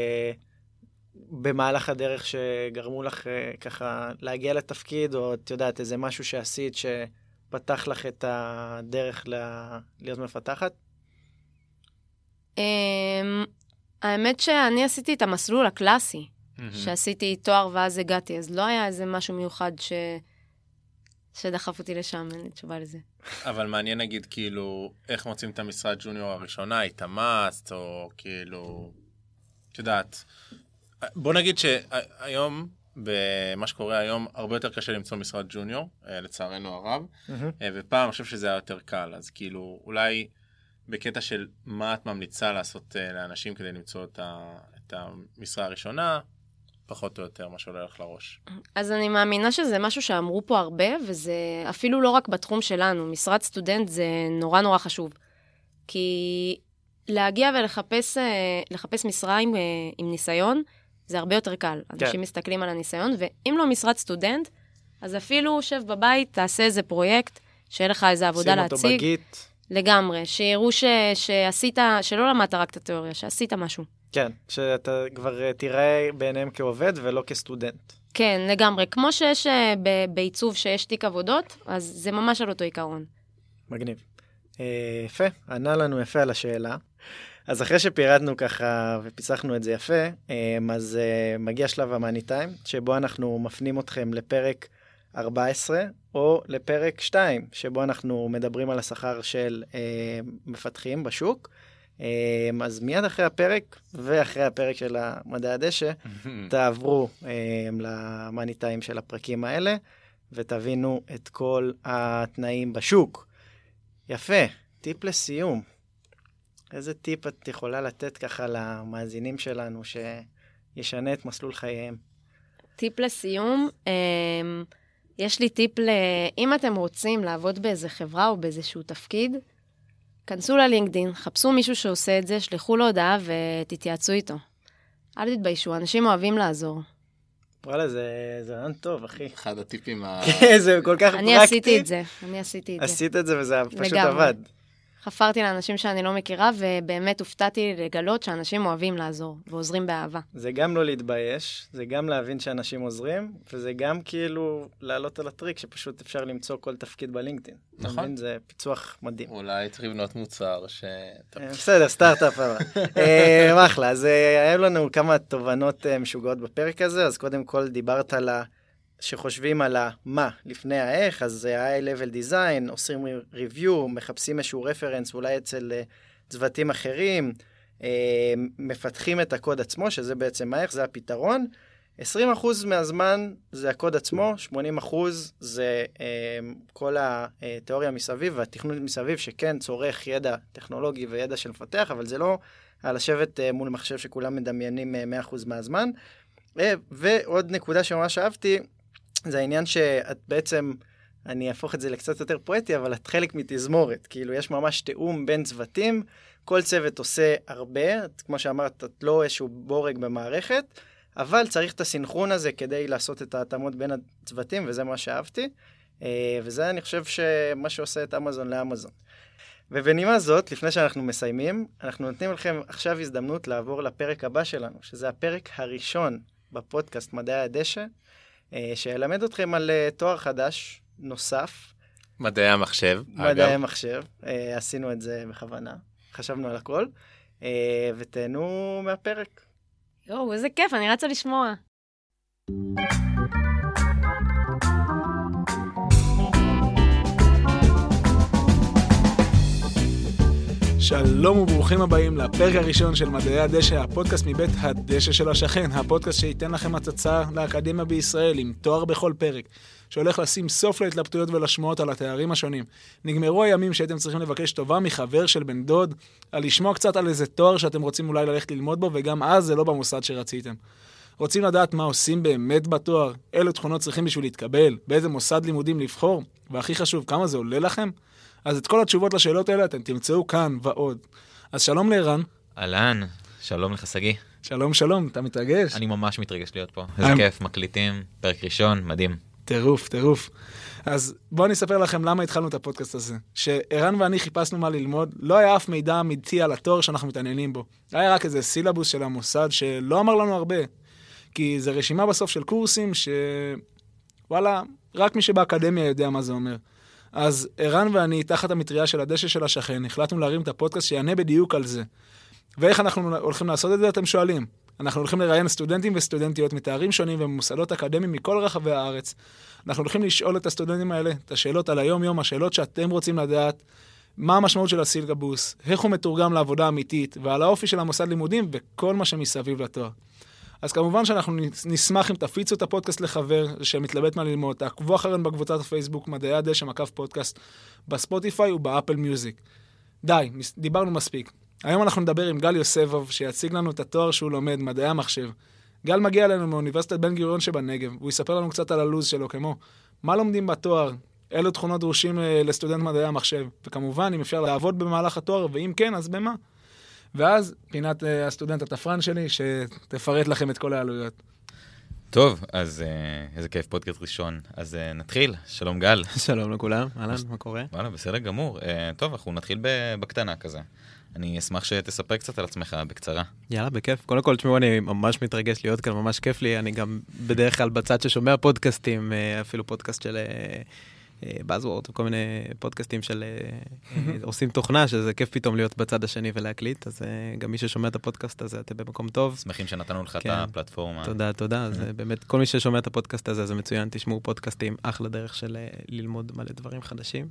במהלך הדרך שגרמו לך uh, ככה להגיע לתפקיד, או את יודעת איזה משהו שעשית שפתח לך את הדרך ל... להיות מפתחת? Um, האמת שאני עשיתי את המסלול הקלאסי, mm-hmm. שעשיתי תואר ואז הגעתי, אז לא היה איזה משהו מיוחד ש... שדחף אותי לשם, אין לי תשובה לזה. אבל מעניין נגיד כאילו, איך מוצאים את המשרד ג'וניור הראשונה, התאמצת, או כאילו, את יודעת, בוא נגיד שהיום, במה שקורה היום, הרבה יותר קשה למצוא משרד ג'וניור, לצערנו הרב, mm-hmm. ופעם אני חושב שזה היה יותר קל, אז כאילו, אולי בקטע של מה את ממליצה לעשות לאנשים כדי למצוא את, ה, את המשרה הראשונה, פחות או יותר מה שעולה לך לראש. אז אני מאמינה שזה משהו שאמרו פה הרבה, וזה אפילו לא רק בתחום שלנו. משרד סטודנט זה נורא נורא חשוב. כי להגיע ולחפש לחפש משרה עם, עם ניסיון, זה הרבה יותר קל. אנשים כן. מסתכלים על הניסיון, ואם לא משרד סטודנט, אז אפילו שב בבית, תעשה איזה פרויקט, שיהיה לך איזה עבודה להציג. שים אותו בגיט. לגמרי, שיראו ש, שעשית, שלא למדת רק את התיאוריה, שעשית משהו. כן, שאתה כבר תראה בעיניהם כעובד ולא כסטודנט. כן, לגמרי. כמו שיש בעיצוב שיש תיק עבודות, אז זה ממש על אותו עיקרון. מגניב. יפה, ענה לנו יפה על השאלה. אז אחרי שפירדנו ככה ופיצחנו את זה יפה, אז מגיע שלב המאני טיים, שבו אנחנו מפנים אתכם לפרק ארבע עשרה, או לפרק שתיים, שבו אנחנו מדברים על השכר של מפתחים בשוק. אז מיד אחרי הפרק, ואחרי הפרק של המדע הדשא, תעברו למאני טיים של הפרקים האלה, ותבינו את כל התנאים בשוק. יפה, טיפ לסיום. איזה טיפ את יכולה לתת ככה למאזינים שלנו, שישנה את מסלול חייהם? טיפ לסיום, יש לי טיפ ל... אם אתם רוצים לעבוד באיזה חברה או באיזשהו תפקיד, כנסו ללינקדין, חפשו מישהו שעושה את זה, שלחו לו הודעה ותתייעצו איתו. אל תתביישו, אנשים אוהבים לעזור. וואלה, זה רעיון טוב, אחי. אחד הטיפים ה... זה כל כך פרקטי. אני עשיתי את זה, אני עשיתי את זה. עשית את זה וזה פשוט עבד. חפרתי לאנשים שאני לא מכירה, ובאמת הופתעתי לגלות שאנשים אוהבים לעזור, ועוזרים באהבה. זה גם לא להתבייש, זה גם להבין שאנשים עוזרים, וזה גם כאילו לעלות על הטריק, שפשוט אפשר למצוא כל תפקיד בלינקדאין. נכון. זה פיצוח מדהים. אולי צריך לבנות מוצר ש... בסדר, סטארט-אפ אבל. אחלה, אז היה לנו כמה תובנות משוגעות בפרק הזה, אז קודם כל דיברת על ה... שחושבים על מה לפני האיך, אז זה high-level design, עושים review, מחפשים איזשהו רפרנס, אולי אצל צוותים אחרים, מפתחים את הקוד עצמו, שזה בעצם האיך, זה הפתרון. עשרים אחוז מהזמן זה הקוד עצמו, שמונים אחוז זה כל התיאוריה מסביב, והתכנון מסביב, שכן צורך ידע טכנולוגי וידע של מפתח, אבל זה לא על לשבת מול מחשב שכולם מדמיינים מאה אחוז מהזמן. ועוד נקודה שממש אהבתי, זה העניין שאת בעצם, אני אהפוך את זה לקצת יותר פואטי, אבל את חלק מתזמורת. כאילו, יש ממש תאום בין צוותים, כל צוות עושה הרבה, כמו שאמרת, את לא איזשהו בורג במערכת, אבל צריך את הסינכרון הזה כדי לעשות את ההתאמות בין הצוותים, וזה מה שאהבתי. וזה אני חושב שמה שעושה את אמזון לאמזון. ובנימה זאת, לפני שאנחנו מסיימים, אנחנו נותנים לכם עכשיו הזדמנות לעבור לפרק הבא שלנו, שזה הפרק הראשון בפודקאסט מדעי הדשא, שילמד אתכם על תואר חדש נוסף. מדעי המחשב. מדעי המחשב. עשינו את זה בכוונה. חשבנו על הכל. ותהנו מהפרק. יואו, איזה כיף, אני רצה לשמוע. שלום וברוכים הבאים לפרק הראשון של מדעי הדשא, הפודקאסט מבית הדשא של השכן, הפודקאסט שייתן לכם הצצה לאקדמיה בישראל עם תואר בכל פרק, שהולך לשים סוף להתלבטויות ולשמועות על התארים השונים. נגמרו הימים שהייתם צריכים לבקש טובה מחבר של בן דוד, על לשמוע קצת על איזה תואר שאתם רוצים אולי ללכת ללמוד בו, וגם אז זה לא במוסד שרציתם. רוצים לדעת מה עושים באמת בתואר, אילו תכונות צריכים בשביל להתקבל, באיזה מוסד לימודים לבחור, והכי חשוב, כמה זה עולה לכם? אז את כל התשובות לשאלות האלה אתם תמצאו כאן ועוד. אז שלום לערן. אהלן, שלום לך סגי. שלום שלום, אתה מתרגש? אני ממש מתרגש להיות פה. איזה כיף, מקליטים, פרק ראשון, מדהים. טירוף, טירוף. אז בואו אני אספר לכם למה התחלנו את הפודקאסט הזה. שערן ואני חיפשנו מה ללמוד, לא היה אף מידע אמיתי על התואר שאנחנו מתעניינים בו. היה רק איזה סילבוס של המוסד שלא אמר לנו הרבה. כי זה רשימה בסוף של קורסים ש... וואלה, רק מי שבאקדמיה יודע מה זה אומר. אז ערן ואני, תחת המטריה של הדשא של השכן, החלטנו להרים את הפודקאסט שיענה בדיוק על זה. ואיך אנחנו הולכים לעשות את זה, אתם שואלים. אנחנו הולכים לראיין סטודנטים וסטודנטיות מתארים שונים וממוסדות אקדמיים מכל רחבי הארץ. אנחנו הולכים לשאול את הסטודנטים האלה, את השאלות על היום-יום, השאלות שאתם רוצים לדעת, מה המשמעות של הסילבוס, איך הוא מתורגם לעבודה אמיתית, ועל האופי של המוסד לימודים וכל מה שמסביב לתואר. אז כמובן שאנחנו נשמח אם תפיצו את הפודקאסט לחבר שמתלבט מה ללמוד, תעקבו אחרינו בקבוצת הפייסבוק, מדעי הדשא מקף פודקאסט, בספוטיפיי ובאפל מיוזיק. די, דיברנו מספיק. היום אנחנו נדבר עם גל יוספוב, שיציג לנו את התואר שהוא לומד, מדעי המחשב. גל מגיע אלינו מאוניברסיטת בן גוריון שבנגב, והוא יספר לנו קצת על הלוז שלו, כמו מה לומדים בתואר, אילו תכונות דרושים לסטודנט מדעי המחשב, וכמובן אם אפשר לעבוד במהלך התואר, ואם כן, אז במה? ואז פינת הסטודנט התפרן שלי, שתפרט לכם את כל העלויות. טוב, אז איזה כיף פודקאסט ראשון. אז נתחיל. שלום גל. שלום לכולם. אהלן, מה קורה? וואלה, בסדר גמור. טוב, אנחנו נתחיל בקטנה כזה. אני אשמח שתספר קצת על עצמך בקצרה. יאללה, בכיף. קודם כל, תשמעו, אני ממש מתרגש להיות כאן, ממש כיף לי. אני גם בדרך כלל בצד ששומע פודקאסטים, אפילו פודקאסט של Buzzword, וכל מיני פודקאסטים של עושים תוכנה, שזה כיף פתאום להיות בצד השני ולהקליט, אז גם מי ששומע את הפודקאסט הזה, אתם במקום טוב. שמחים שנתנו לך את הפלטפורמה. תודה, תודה. אז באמת, כל מי ששומע את הפודקאסט הזה, זה מצוין, תשמעו פודקאסטים, אחלה דרך של ללמוד מלא דברים חדשים.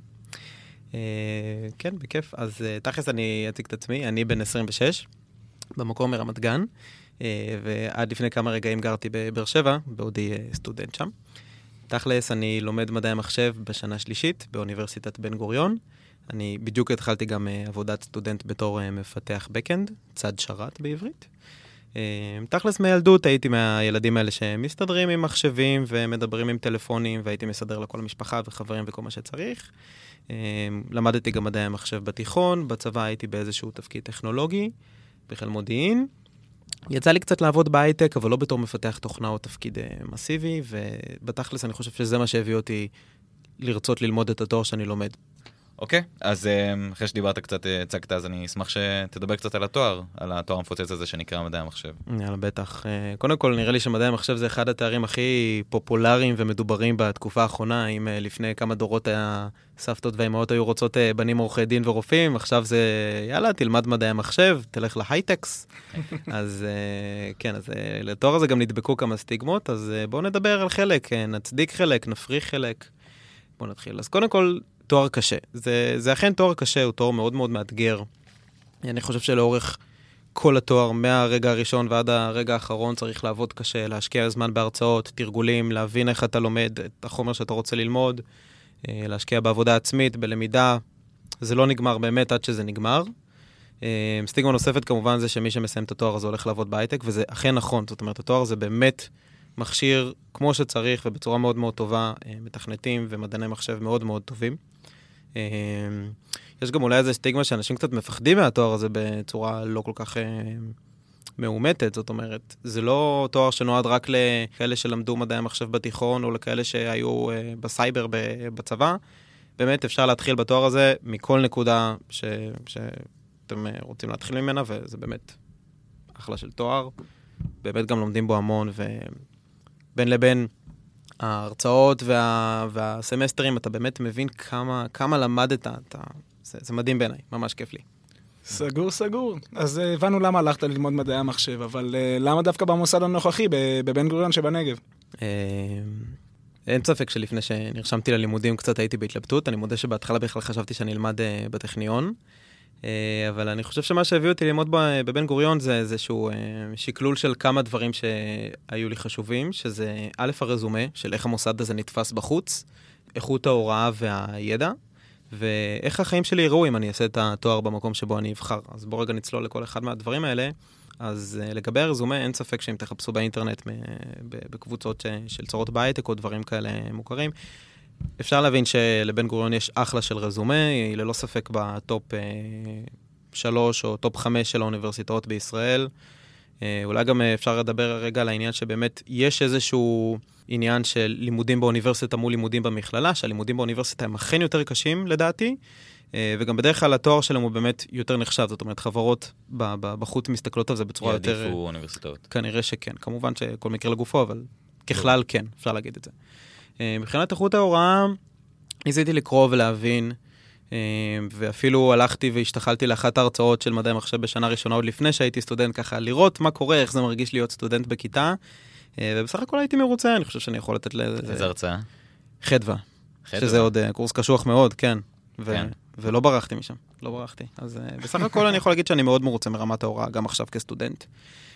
כן, בכיף. אז תכלס אני אציג את עצמי, אני בן עשרים ושש, במקום מרמת גן, ועד לפני כמה רגעים גרתי בבאר שבע, בעודי סטודנט שם. תכלס, אני לומד מדעי המחשב בשנה שלישית באוניברסיטת בן גוריון. אני בדיוק התחלתי גם עבודת סטודנט בתור מפתח בקאנד, צד שרת בעברית. תכלס מילדות הייתי מהילדים האלה שמסתדרים עם מחשבים ומדברים עם טלפונים, והייתי מסדר לכל המשפחה וחברים וכל מה שצריך. למדתי גם מדעי המחשב בתיכון, בצבא הייתי באיזשהו תפקיד טכנולוגי, בחיל מודיעין. יצא לי קצת לעבוד בהייטק, אבל לא בתור מפתח תוכנה או תפקיד מסיבי, ובתכלס אני חושב שזה מה שהביא אותי לרצות ללמוד את התואר שאני לומד. אוקיי, אז אחרי שדיברת קצת, הצגת, אז אני אשמח שתדבר קצת על התואר, על התואר המפוצץ הזה שנקרא מדעי המחשב. יאללה, בטח. קודם כל, נראה לי שמדעי המחשב זה אחד התארים הכי פופולריים ומדוברים בתקופה האחרונה. אם לפני כמה דורות הסבתות והאימהות היו רוצות בנים עורכי דין ורופאים, עכשיו זה, יאללה, תלמד מדעי המחשב, תלך להייטקס. אז כן, אז לתואר הזה גם נדבקו כמה סטיגמות, אז בואו נדבר על חלק, נצדיק חלק, נפריך חלק. בואו נתחיל. אז קודם כל, תואר קשה. זה, זה אכן תואר קשה, הוא תואר מאוד מאוד מאתגר. אני חושב שלאורך כל התואר, מהרגע הראשון ועד הרגע האחרון, צריך לעבוד קשה, להשקיע זמן בהרצאות, תרגולים, להבין איך אתה לומד את החומר שאתה רוצה ללמוד, להשקיע בעבודה עצמית, בלמידה. זה לא נגמר באמת עד שזה נגמר. סטיגמה נוספת כמובן זה שמי שמסיים את התואר הזה הולך לעבוד בהייטק, וזה אכן נכון. זאת אומרת, התואר הזה באמת מכשיר כמו שצריך ובצורה מאוד מאוד טובה, מתכנתים ומדעני מחשב מאוד מאוד טובים. יש גם אולי איזה סטיגמה שאנשים קצת מפחדים מהתואר הזה בצורה לא כל כך מאומתת, זאת אומרת, זה לא תואר שנועד רק לכאלה שלמדו מדעי המחשב בתיכון או לכאלה שהיו בסייבר בצבא. באמת אפשר להתחיל בתואר הזה מכל נקודה ש... שאתם רוצים להתחיל ממנה, וזה באמת אחלה של תואר. באמת גם לומדים בו המון, ובין לבין ההרצאות וה... והסמסטרים, אתה באמת מבין כמה, כמה למדת. אתה... זה, זה מדהים בעיניי, ממש כיף לי. סגור, סגור. אז הבנו למה הלכת ללמוד מדעי המחשב, אבל למה דווקא במוסד הנוכחי, בבן גוריון שבנגב? אין ספק שלפני שנרשמתי ללימודים קצת הייתי בהתלבטות. אני מודה שבהתחלה בכלל חשבתי שאני אלמד בטכניון, אבל אני חושב שמה שהביא אותי ללמוד בבן גוריון זה איזשהו שקלול של כמה דברים שהיו לי חשובים, שזה א', הרזומה של איך המוסד הזה נתפס בחוץ, איכות ההוראה והידע, ואיך החיים שלי יראו אם אני אעשה את התואר במקום שבו אני אבחר. אז בוא רגע נצלול לכל אחד מהדברים האלה. אז לגבי הרזומה, אין ספק שאם תחפשו באינטרנט בקבוצות של צורות בהייטק או דברים כאלה מוכרים, אפשר להבין שלבן גוריון יש אחלה של רזומה, היא ללא ספק בטופ שלוש או טופ חמש של האוניברסיטאות בישראל. אולי גם אפשר לדבר רגע על העניין שבאמת יש איזשהו עניין של לימודים באוניברסיטה מול לימודים במכללה, שהלימודים באוניברסיטה הם אכן יותר קשים לדעתי, וגם בדרך כלל התואר שלהם הוא באמת יותר נחשב, זאת אומרת חברות בחוץ מסתכלות על זה בצורה יותר... יעדיפו אוניברסיטאות. כנראה שכן, כמובן שכל מקרה לגופו, אבל ככלל כן, אפשר להגיד את זה. מבחינת איכות ההוראה, ניסיתי לקרוא ולהבין, ואפילו הלכתי והשתחלתי לאחת ההרצאות של מדעי המחשב בשנה ראשונה, עוד לפני שהייתי סטודנט, ככה לראות מה קורה, איך זה מרגיש להיות סטודנט בכיתה, ובסך הכל הייתי מרוצה, אני חושב שאני יכול לתת לזה... איזה הרצאה? חדווה. שזה עוד קורס קשוח מאוד, כן. ולא ברחתי משם, לא ברחתי. אז בסך הכל אני יכול להגיד שאני מאוד מרוצה מרמת ההוראה, גם עכשיו כסטודנט.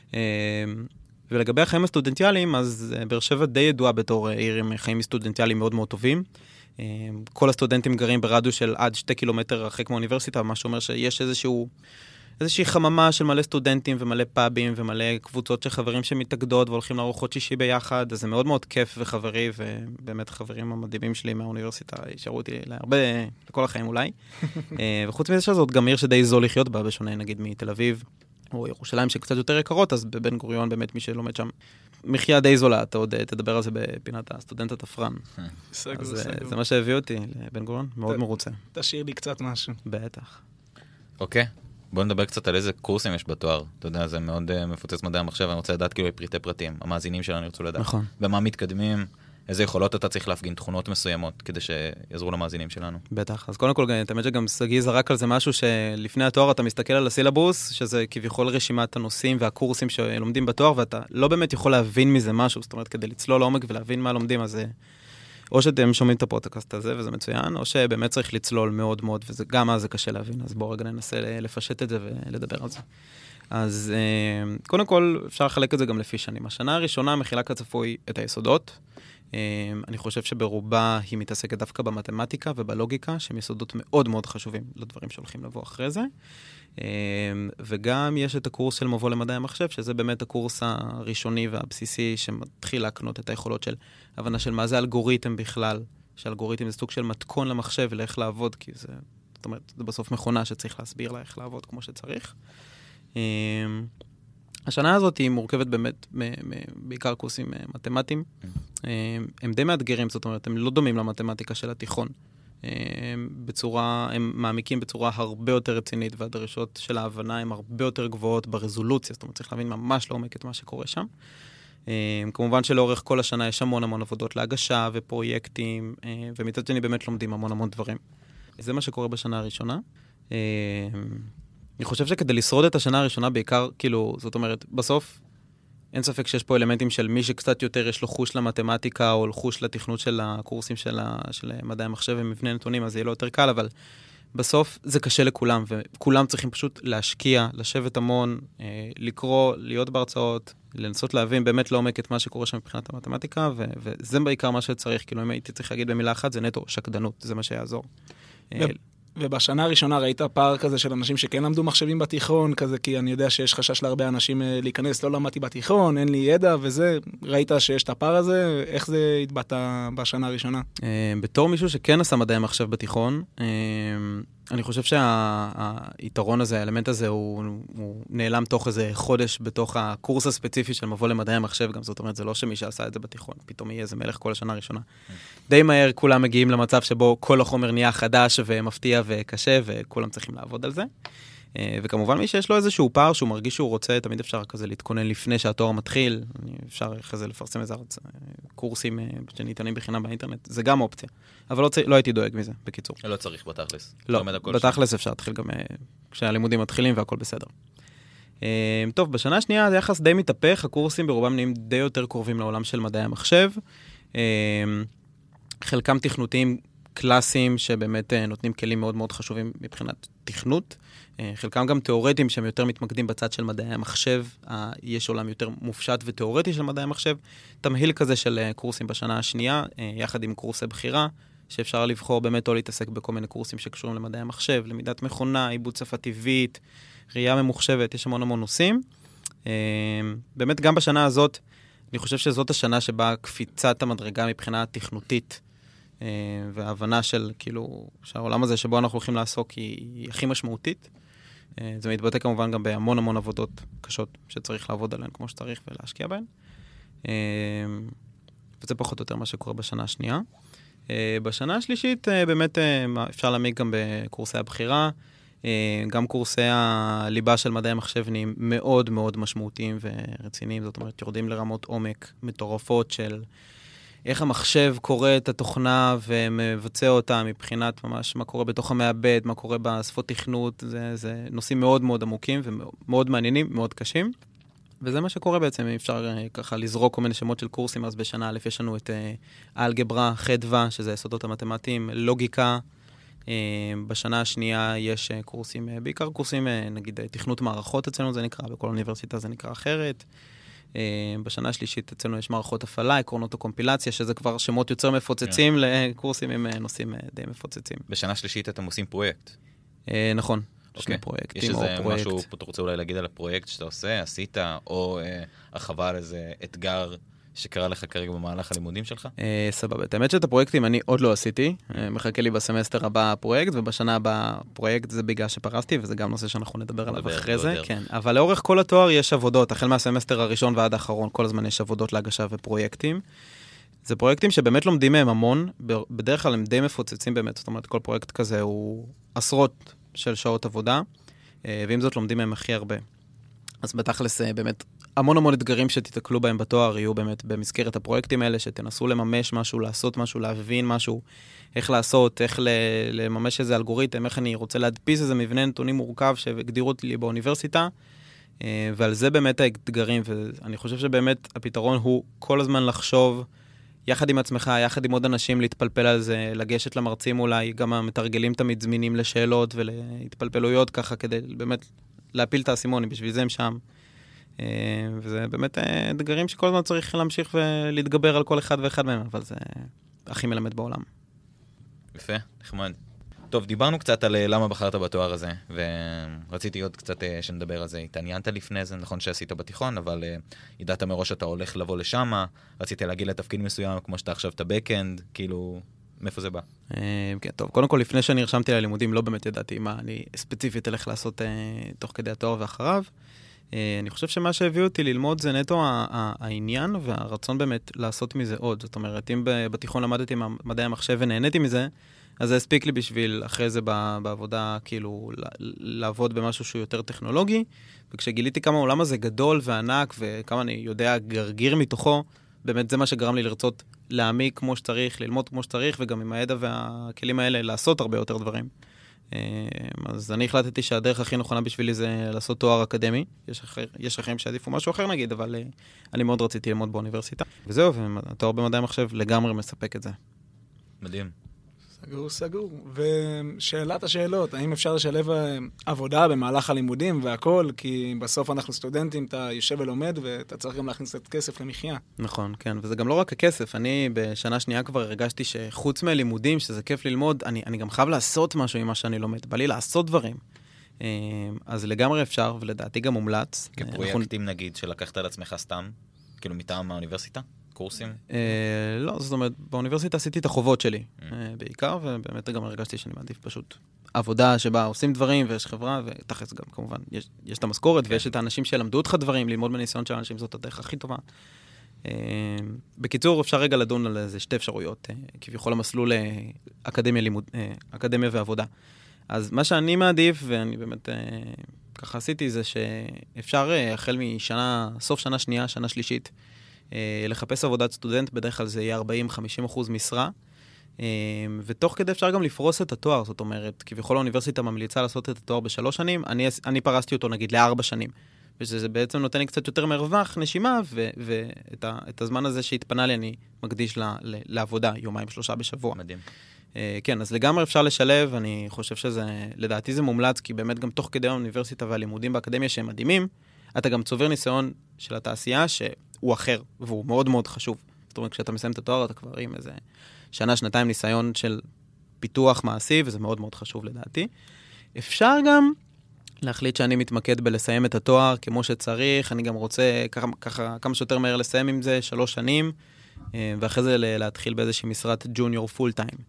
ולגבי החיים הסטודנטיאליים, אז באר שבע די ידועה בתור עיר עם חיים סטודנטיאליים מאוד מאוד טובים. כל הסטודנטים גרים ברדיוס של עד שתי קילומטר הרחק מהאוניברסיטה, מה שאומר שיש איזשהו, איזושהי חממה של מלא סטודנטים ומלא פאבים ומלא קבוצות של חברים שמתאגדות והולכים לארוחות שישי ביחד, אז זה מאוד מאוד כיף וחברי, ובאמת חברים המדהימים שלי מהאוניברסיטה ישארו אותי להרבה, לכל החיים אולי. וחוץ מזה שזאת גם עיר שדי זול לחיות בה, בשונה נגיד מתל אביב, או ירושלים שקצת יותר יקרות, אז בבן גוריון באמת מי שלומד שם מחיה די זולה, אתה עוד תדבר על זה בפינת הסטודנט התפרן. סגור, אז סגור. זה מה שהביא אותי לבן גוריון, מאוד מרוצה. תשאיר לי קצת משהו. בטח. אוקיי, בוא נדבר קצת על איזה קורסים יש בתואר. אתה יודע, זה מאוד מפוצץ מדעי המחשב, אני רוצה לדעת כאילו פריטי פרטים, המאזינים שלנו ירצו לדעת. נכון. במה מתקדמים, איזה יכולות אתה צריך להפגין, תכונות מסוימות, כדי שיעזרו למאזינים שלנו. בטח. אז קודם כל, תאמת שגם סגי זרק על זה משהו שלפני התואר אתה מסתכל על הסילבוס, שזה כביכול רשימת הנושאים והקורסים שלומדים בתואר, ואתה לא באמת יכול להבין מזה משהו, זאת אומרת, כדי לצלול לעומק ולהבין מה לומדים, אז או שאתם שומעים את הפודקאסט הזה, וזה מצוין, או שבאמת צריך לצלול מאוד מאוד, וגם אז זה קשה להבין, אז בואו רגע ננסה לפשט את זה ולדבר על זה. אז קודם כל, אפשר לחלק את זה גם לפי שנים. השנה הראשונה מכילה כצפוי את היסודות. אני חושב שברובה היא מתעסקת דווקא במתמטיקה ובלוגיקה, שהם יסודות מאוד מאוד חשובים לדברים שהולכים לבוא אחרי זה. וגם יש את הקורס של מבוא למדעי המחשב, שזה באמת הקורס הראשוני והבסיסי, שמתחיל להקנות את היכולות של הבנה של מה זה אלגוריתם בכלל, שאלגוריתם זה סוג של מתכון למחשב ולאיך לעבוד, כי זה, זאת אומרת, זה בסוף מכונה שצריך להסביר לה איך לעבוד כמו שצריך. השנה הזאת היא מורכבת באמת בעיקר קורסים מתמטיים. הם די מאתגרים, זאת אומרת, הם לא דומים למתמטיקה של התיכון. בצורה, הם מעמיקים בצורה הרבה יותר רצינית, והדרישות של ההבנה הן הרבה יותר גבוהות ברזולוציה, זאת אומרת, צריך להבין ממש לעומק את מה שקורה שם. כמובן שלאורך כל השנה יש המון המון עבודות להגשה ופרויקטים, ומצד שני באמת לומדים המון המון דברים. זה מה שקורה בשנה הראשונה. אני חושב שכדי לשרוד את השנה הראשונה בעיקר, כאילו, זאת אומרת, בסוף אין ספק שיש פה אלמנטים של מי שקצת יותר יש לו חוש למתמטיקה, או חוש לתכנות של הקורסים של, ה, של מדעי המחשב ומבנה נתונים, אז זה יהיה לו יותר קל, אבל בסוף זה קשה לכולם, וכולם צריכים פשוט להשקיע, לשבת המון, אה, לקרוא, להיות בהרצאות, לנסות להבין באמת לעומק את מה שקורה שם מבחינת המתמטיקה, ו- וזה בעיקר מה שצריך, כאילו אם הייתי צריך להגיד במילה אחת, זה נטו שקדנות, זה מה שיעזור. ו- ובשנה הראשונה ראית פער כזה של אנשים שכן למדו מחשבים בתיכון, כזה, כי אני יודע שיש חשש להרבה אנשים להיכנס, לא למדתי בתיכון, אין לי ידע וזה, ראית שיש את הפער הזה, איך זה התבטא בשנה הראשונה? בתור מישהו שכן עשה מדעי המחשב בתיכון, אני חושב שהיתרון הזה, האלמנט הזה, הוא, הוא נעלם תוך איזה חודש בתוך הקורס הספציפי של מבוא למדעי המחשב, גם זאת אומרת, זה לא שמי שעשה את זה בתיכון, פתאום יהיה איזה מלך כל השנה הראשונה. די מהר כולם מגיעים למצב שבו כל החומר נהיה חדש ומפתיע וקשה, וכולם צריכים לעבוד על זה. וכמובן מי שיש לו איזשהו פער שהוא מרגיש שהוא רוצה, תמיד אפשר כזה להתכונן לפני שהתואר מתחיל, אפשר אחרי זה לפרסם איזה קורסים שניתנים בחינם באינטרנט, זה גם אופציה. אבל לא, לא הייתי דואג מזה, בקיצור. לא צריך בתכלס. לא, בתכלס אפשר להתחיל גם כשהלימודים מתחילים והכל בסדר. טוב, בשנה השנייה זה יחס די מתהפך, הקורסים ברובם נהיים די יותר קרובים לעולם של מדעי המחשב. חלקם תכנותיים קלאסיים שבאמת נותנים כלים מאוד מאוד חשובים מבחינת תכנות. חלקם גם תיאורטיים שהם יותר מתמקדים בצד של מדעי המחשב. יש עולם יותר מופשט ותיאורטי של מדעי המחשב. תמהיל כזה של קורסים בשנה השנייה, יחד עם קורסי בחירה, שאפשר לבחור באמת או להתעסק בכל מיני קורסים שקשורים למדעי המחשב, למידת מכונה, עיבוד שפה טבעית, ראייה ממוחשבת, יש המון המון נושאים. באמת גם בשנה הזאת, אני חושב שזאת השנה שבה קפיצת המדרגה מבחינה תכנותית, וההבנה של, כאילו, שהעולם הזה שבו אנחנו הולכים לעסוק היא, היא הכי משמעותית. זה מתבטא כמובן גם בהמון המון עבודות קשות שצריך לעבוד עליהן כמו שצריך ולהשקיע בהן. וזה פחות או יותר מה שקורה בשנה השנייה. בשנה השלישית באמת אפשר להעמיק גם בקורסי הבחירה. גם קורסי הליבה של מדעי המחשב נהיים מאוד מאוד משמעותיים ורציניים. זאת אומרת, יורדים לרמות עומק מטורפות של איך המחשב קורא את התוכנה ומבצע אותה מבחינת ממש מה קורה בתוך המעבד, מה קורה בשפות תכנות, זה, זה נושאים מאוד מאוד עמוקים ומאוד מעניינים, מאוד קשים. וזה מה שקורה בעצם, אפשר ככה לזרוק כל מיני שמות של קורסים, אז בשנה א' יש לנו את אלגברה, חדווה, שזה יסודות המתמטיים, לוגיקה. בשנה השנייה יש קורסים, בעיקר קורסים, נגיד תכנות מערכות אצלנו זה נקרא, בכל אוניברסיטה זה נקרא אחרת. בשנה השלישית אצלנו יש מערכות הפעלה, עקרונות הקומפילציה, שזה כבר שמות יוצר מפוצצים yeah. לקורסים עם נושאים די מפוצצים. בשנה השלישית אתם עושים פרויקט. נכון, okay. שני פרויקטים יש או איזה פרויקט. משהו, אתה רוצה אולי להגיד על הפרויקט שאתה עושה, עשית, או אה, הרחבה על איזה אתגר שקרה לך כרגע במהלך הלימודים שלך? אה, סבבה. את האמת שאת הפרויקטים אני עוד לא עשיתי. אה, מחכה לי בסמסטר הבא הפרויקט, ובשנה הבאה הפרויקט זה בגלל שפרסתי, וזה גם נושא שאנחנו נדבר עליו אחרי זה. כן. אבל לאורך כל התואר יש עבודות, החל מהסמסטר הראשון ועד האחרון, כל הזמן יש עבודות להגשה ופרויקטים. זה פרויקטים שבאמת לומדים מהם המון, בדרך כלל הם די מפוצצים באמת, זאת אומרת, כל פרויקט כזה הוא עשרות של שעות עבודה, ועם זאת לומדים מהם הכי הרבה. אז בתכלס באמת המון המון אתגרים שתתקלו בהם בתואר יהיו באמת במסגרת הפרויקטים האלה, שתנסו לממש משהו, לעשות משהו, להבין משהו, איך לעשות, איך לממש איזה אלגוריתם, איך אני רוצה להדפיס איזה מבנה נתונים מורכב שהגדירו לי באוניברסיטה, ועל זה באמת האתגרים, ואני חושב שבאמת הפתרון הוא כל הזמן לחשוב יחד עם עצמך, יחד עם עוד אנשים, להתפלפל על זה, לגשת למרצים אולי, גם המתרגלים תמיד זמינים לשאלות ולהתפלפלויות ככה, כדי באמת להפיל את האסימונים, בשביל זה הם שם. וזה באמת אתגרים שכל הזמן צריך להמשיך ולהתגבר על כל אחד ואחד מהם, אבל זה הכי מלמד בעולם. יפה, נחמד. טוב, דיברנו קצת על למה בחרת בתואר הזה, ורציתי עוד קצת שנדבר על זה. התעניינת לפני זה, נכון שעשית בתיכון, אבל ידעת מראש שאתה הולך לבוא לשם, רצית להגיע לתפקיד מסוים, כמו שאתה עכשיו את הבקאנד, כאילו, מאיפה זה בא? כן, טוב, קודם כל, לפני שאני הרשמתי ללימודים, לא באמת ידעתי מה אני ספציפית הולך לעשות תוך כדי התואר ואחריו. אני חושב שמה שהביא אותי ללמוד זה נטו העניין והרצון באמת לעשות מזה עוד. זאת אומרת, אם בתיכון למדתי מדעי המחשב ונהניתי מזה, אז זה הספיק לי בשביל אחרי זה בעבודה, כאילו, לעבוד במשהו שהוא יותר טכנולוגי, וכשגיליתי כמה העולם הזה גדול וענק, וכמה אני יודע גרגיר מתוכו, באמת זה מה שגרם לי לרצות להעמיק כמו שצריך, ללמוד כמו שצריך, וגם עם הידע והכלים האלה לעשות הרבה יותר דברים. אז אני החלטתי שהדרך הכי נכונה בשבילי זה לעשות תואר אקדמי. יש, אחר, יש אחרים שעדיפו משהו אחר נגיד, אבל אני מאוד רציתי ללמוד באוניברסיטה. וזהו, והתואר במדעי המחשב לגמרי מספק את זה. מדהים. סגור, סגור. ושאלת השאלות, האם אפשר לשלב עבודה במהלך הלימודים והכל, כי בסוף אנחנו סטודנטים, אתה יושב ולומד, ואתה צריך גם להכניס את כסף למחיה. נכון, כן, וזה גם לא רק הכסף. אני בשנה שנייה כבר הרגשתי שחוץ מהלימודים, שזה כיף ללמוד, אני, אני גם חייב לעשות משהו עם מה שאני לומד. בא לי לעשות דברים. אז לגמרי אפשר, ולדעתי גם מומלץ. כפרויקטים נגיד, שלקחת על עצמך סתם, כאילו מטעם האוניברסיטה? קורסים? לא, זאת אומרת, באוניברסיטה עשיתי את החובות שלי בעיקר, ובאמת גם הרגשתי שאני מעדיף פשוט עבודה שבה עושים דברים, ויש חברה, ותכף גם כמובן, יש את המשכורת, ויש את האנשים שלמדו אותך דברים, ללמוד בניסיון של אנשים, זאת הדרך הכי טובה. בקיצור, אפשר רגע לדון על איזה שתי אפשרויות, כביכול המסלול אקדמיה ועבודה. אז מה שאני מעדיף, ואני באמת ככה עשיתי, זה שאפשר החל משנה, סוף שנה שנייה, שנה שלישית, לחפש עבודת סטודנט, בדרך כלל זה יהיה ארבעים עד חמישים אחוז משרה, ותוך כדי אפשר גם לפרוס את התואר, זאת אומרת, כביכול האוניברסיטה ממליצה לעשות את התואר בשלוש שנים, אני, אני פרסתי אותו נגיד לארבע שנים, וזה בעצם נותן לי קצת יותר מרווח, נשימה, ו, ואת ה, את הזמן הזה שהתפנה לי אני מקדיש לה, לעבודה, יומיים שלושה בשבוע. מדהים. כן, אז לגמרי אפשר לשלב, אני חושב שזה, לדעתי זה מומלץ, כי באמת גם תוך כדי האוניברסיטה והלימודים באקדמיה שהם מדהימים, אתה גם צובר ניסיון של התעשייה שהוא אחר, והוא מאוד מאוד חשוב. זאת אומרת, כשאתה מסיים את התואר, אתה כבר עם איזה שנה, שנתיים ניסיון של פיתוח מעשי, וזה מאוד מאוד חשוב לדעתי. אפשר גם להחליט שאני מתמקד בלסיים את התואר כמו שצריך, אני גם רוצה ככה, ככה, כמה שיותר מהר לסיים עם זה, שלוש שנים, ואחרי זה להתחיל באיזושהי משרת ג'וניור פול טיים.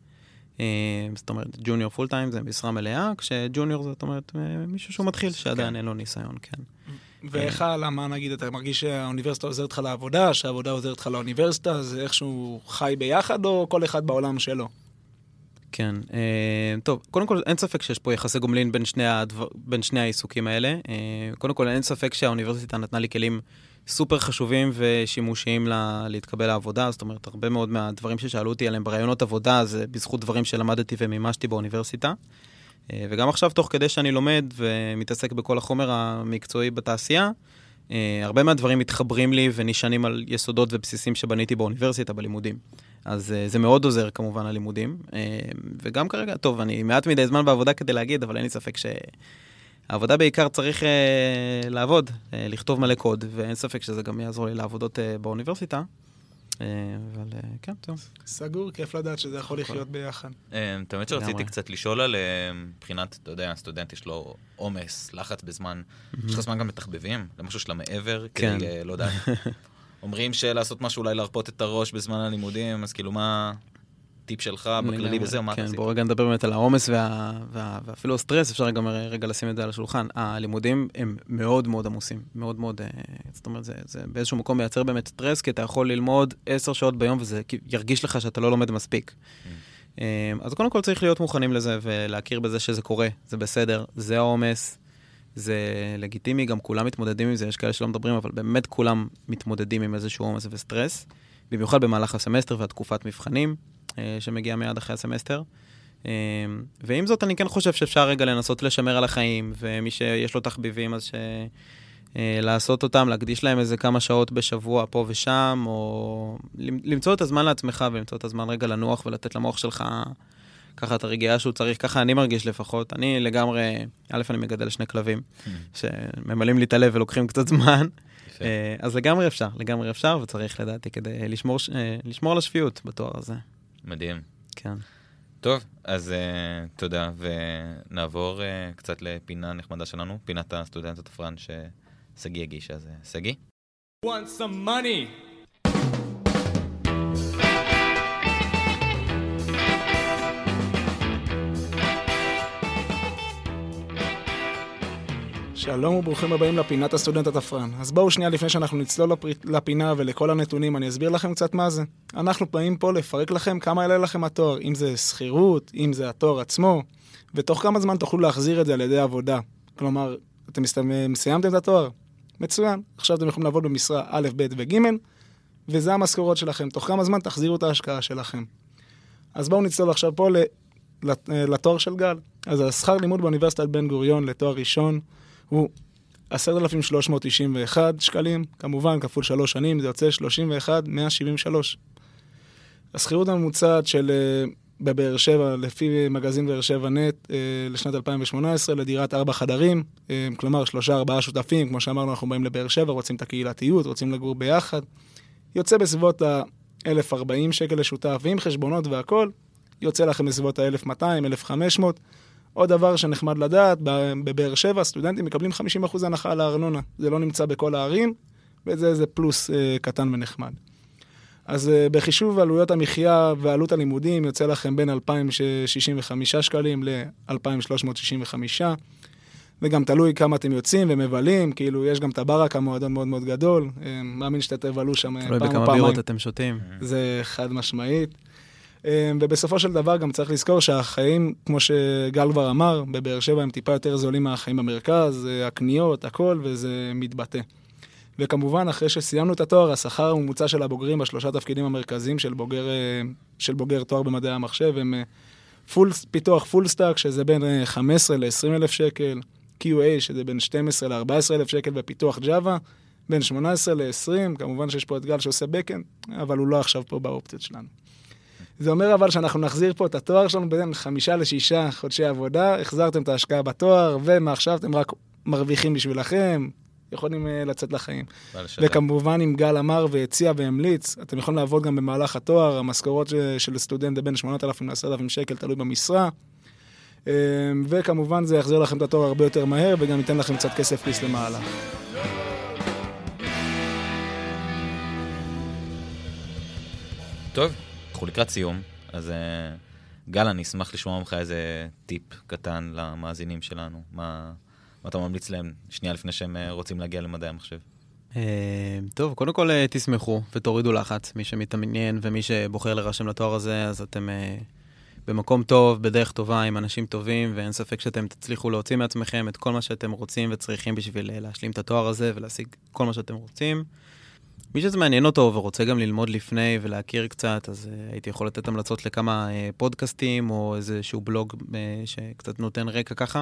זאת אומרת, ג'וניור פול טיים זה משרה מלאה, כשג'וניור זאת אומרת מישהו שהוא מתחיל, שעדיין אין לו ניסיון, כן. ואיך, למה נגיד, אתה מרגיש שהאוניברסיטה עוזרת לך לעבודה, שהעבודה עוזרת לך לאוניברסיטה, זה איכשהו חי ביחד, או כל אחד בעולם שלו? כן, טוב, קודם כל אין ספק שיש פה יחסי גומלין בין שני, הדבר, בין שני העיסוקים האלה. קודם כל אין ספק שהאוניברסיטה נתנה לי כלים סופר חשובים ושימושיים לה, להתקבל לעבודה, זאת אומרת, הרבה מאוד מהדברים ששאלו אותי עליהם ברעיונות עבודה, זה בזכות דברים שלמדתי ומימשתי באוניברסיטה. וגם עכשיו, תוך כדי שאני לומד ומתעסק בכל החומר המקצועי בתעשייה, הרבה מהדברים מתחברים לי ונשענים על יסודות ובסיסים שבניתי באוניברסיטה, בלימודים. אז זה מאוד עוזר כמובן ללימודים. וגם כרגע, טוב, אני מעט מדי זמן בעבודה כדי להגיד, אבל אין לי ספק שהעבודה בעיקר צריך לעבוד, לכתוב מלא קוד, ואין ספק שזה גם יעזור לי לעבודות באוניברסיטה. אבל כן, טוב. סגור, כיף לדעת שזה יכול לחיות ביחד. תמיד שרציתי קצת לשאול על מבחינת, אתה יודע, הסטודנט יש לו עומס, לחץ בזמן. יש לך זמן גם לתחבבים? למשהו שלה מעבר? כן. כדי, לא יודע. אומרים שלעשות משהו אולי להרפות את הראש בזמן הלימודים, אז כאילו מה הטיפ שלך בכללי בזה, או מה אתה עשית? כן, בואו רגע נדבר באמת על העומס ואפילו הסטרס, אפשר גם רגע לשים את זה על השולחן. הלימודים הם מאוד מאוד עמוסים, מאוד מאוד, זאת אומרת, זה באיזשהו מקום מייצר באמת סטרס, כי אתה יכול ללמוד עשר שעות ביום, וזה ירגיש לך שאתה לא לומד מספיק. אז קודם כל צריך להיות מוכנים לזה, ולהכיר בזה שזה קורה, זה בסדר, זה העומס, זה לגיטימי, גם כולם מתמודדים עם זה, יש כאלה שלא מדברים, אבל באמת כולם מתמודדים עם איזשהו עומס וסטרס, במיוחד במהלך הסמסטר והתקופת מבחנים, שמגיע מיד אחרי הסמסטר. ועם זאת, אני כן חושב שאפשר רגע לנסות לשמר על החיים, ומי שיש לו תחביבים, אז ש... לעשות אותם, להקדיש להם איזה כמה שעות בשבוע פה ושם, או למצוא את הזמן לעצמך, ולמצוא את הזמן רגע לנוח, ולתת למוח שלך ככה את הרגיעה שהוא צריך, ככה אני מרגיש לפחות. אני לגמרי, א', אני מגדל שני כלבים, שממלאים לי את הלב ולוקחים קצת זמן. אז לגמרי אפשר, לגמרי אפשר, וצריך לדעתי כדי לשמור, לשמור על השפיות בתואר הזה. מדהים. כן. טוב, אז uh, תודה, ונעבור uh, קצת לפינה נחמדה שלנו, פינת הסטודנט התפרן שסגי הגיש, אז uh, סגי. Want some money? שלום וברוכים הבאים לפינת הסטודנט התפרן. אז בואו שנייה לפני שאנחנו נצלול לפר... לפינה ולכל הנתונים, אני אסביר לכם קצת מה זה. אנחנו באים פה לפרק לכם כמה יעלה לכם התואר, אם זה שכירות, אם זה התואר עצמו, ותוך כמה זמן תוכלו להחזיר את זה על ידי עבודה. כלומר, אתם מסיימתם את התואר, מצוין, עכשיו אתם יכולים לעבוד במשרה א', ב' וג', וזה המשכורות שלכם. תוך כמה זמן תחזירו את ההשקעה שלכם. אז בואו נצלול עכשיו פה לתואר של גל. אז השכר לימוד באוניברסיטת בן גוריון לתואר ראשון, הוא עשרת אלפים שלוש מאות תשעים ואחת שקלים, כמובן כפול שלוש שנים, זה יוצא שלושים ואחת אלף מאה שבעים ושלוש. השכירות הממוצעת של בבאר שבע, לפי מגזין באר שבע נט, לשנת אלפיים ושמונה עשרה, לדירת ארבע חדרים, כלומר שלושה ארבעה שותפים, כמו שאמרנו, אנחנו באים לבאר שבע, רוצים את הקהילתיות, רוצים לגור ביחד, יוצא בסביבות ה-אלף וארבעים שקל לשותף, ועם חשבונות והכל, יוצא לכם בסביבות ה-אלף ומאתיים, אלף וחמש מאות. עוד דבר שנחמד לדעת, בבאר שבע סטודנטים מקבלים חמישים אחוז הנחה על הארנונה. זה לא נמצא בכל הערים, וזה איזה פלוס אה, קטן ונחמד. אז אה, בחישוב עלויות המחיה ועלות הלימודים יוצא לכם בין אלפיים שישים וחמישה שקלים ל-אלפיים שלוש מאות שישים וחמישה, וגם תלוי כמה אתם יוצאים ומבלים, כאילו יש גם את הברק, המועדון מאוד מאוד גדול, אה, מאמין שאתם תבלו שם פעם או פעמיים. בכמה בירות אתם שותים. זה חד משמעית. ובסופו של דבר גם צריך לזכור שהחיים, כמו שגל כבר אמר, בבאר שבע הם טיפה יותר זולים מהחיים במרכז, הקניות, הכל, וזה מתבטא. וכמובן, אחרי שסיימנו את התואר, השכר הממוצע של הבוגרים בשלושה תפקידים המרכזיים של בוגר, של בוגר תואר במדעי המחשב, הם פול, פיתוח פול סטאק, שזה בין חמש עשרה ל-עשרים אלף שקל, קיו איי, שזה בין שתים עשרה ל-ארבע עשרה אלף שקל, ופיתוח ג'אווה, בין שמונה עשרה ל-עשרים, כמובן שיש פה את גל שעושה בקאנד, אבל הוא לא עכשיו פה באופציות שלנו. זה אומר אבל שאנחנו נחזיר פה את התואר שלנו בין חמישה לשישה חודשי עבודה, החזרתם את ההשקעה בתואר, ומעכשיו אתם רק מרוויחים בשבילכם, יכולים לצאת לחיים. וכמובן, אם גל אמר והציע והמליץ, אתם יכולים לעבוד גם במהלך התואר, המשכורות של סטודנט זה בין שמונת אלפים לעשרת אלפים שקל, תלוי במשרה, וכמובן זה יחזיר לכם את התואר הרבה יותר מהר, וגם ייתן לכם קצת כסף כיס למעלה. טוב. אנחנו לקראת סיום, אז uh, גל, אני אשמח לשמוע ממך איזה טיפ קטן למאזינים שלנו. מה, מה אתה ממליץ להם שנייה לפני שהם uh, רוצים להגיע למדעי המחשב? Uh, טוב, קודם כל uh, תשמחו ותורידו לחץ. מי שמתעניין ומי שבוחר לרשם לתואר הזה, אז אתם uh, במקום טוב, בדרך טובה, עם אנשים טובים, ואין ספק שאתם תצליחו להוציא מעצמכם את כל מה שאתם רוצים וצריכים בשביל uh, להשלים את התואר הזה ולהשיג כל מה שאתם רוצים. מי שזה מעניין אותו ורוצה גם ללמוד לפני ולהכיר קצת, אז uh, הייתי יכול לתת המלצות לכמה uh, פודקאסטים או איזשהו בלוג uh, שקצת נותן רקע ככה.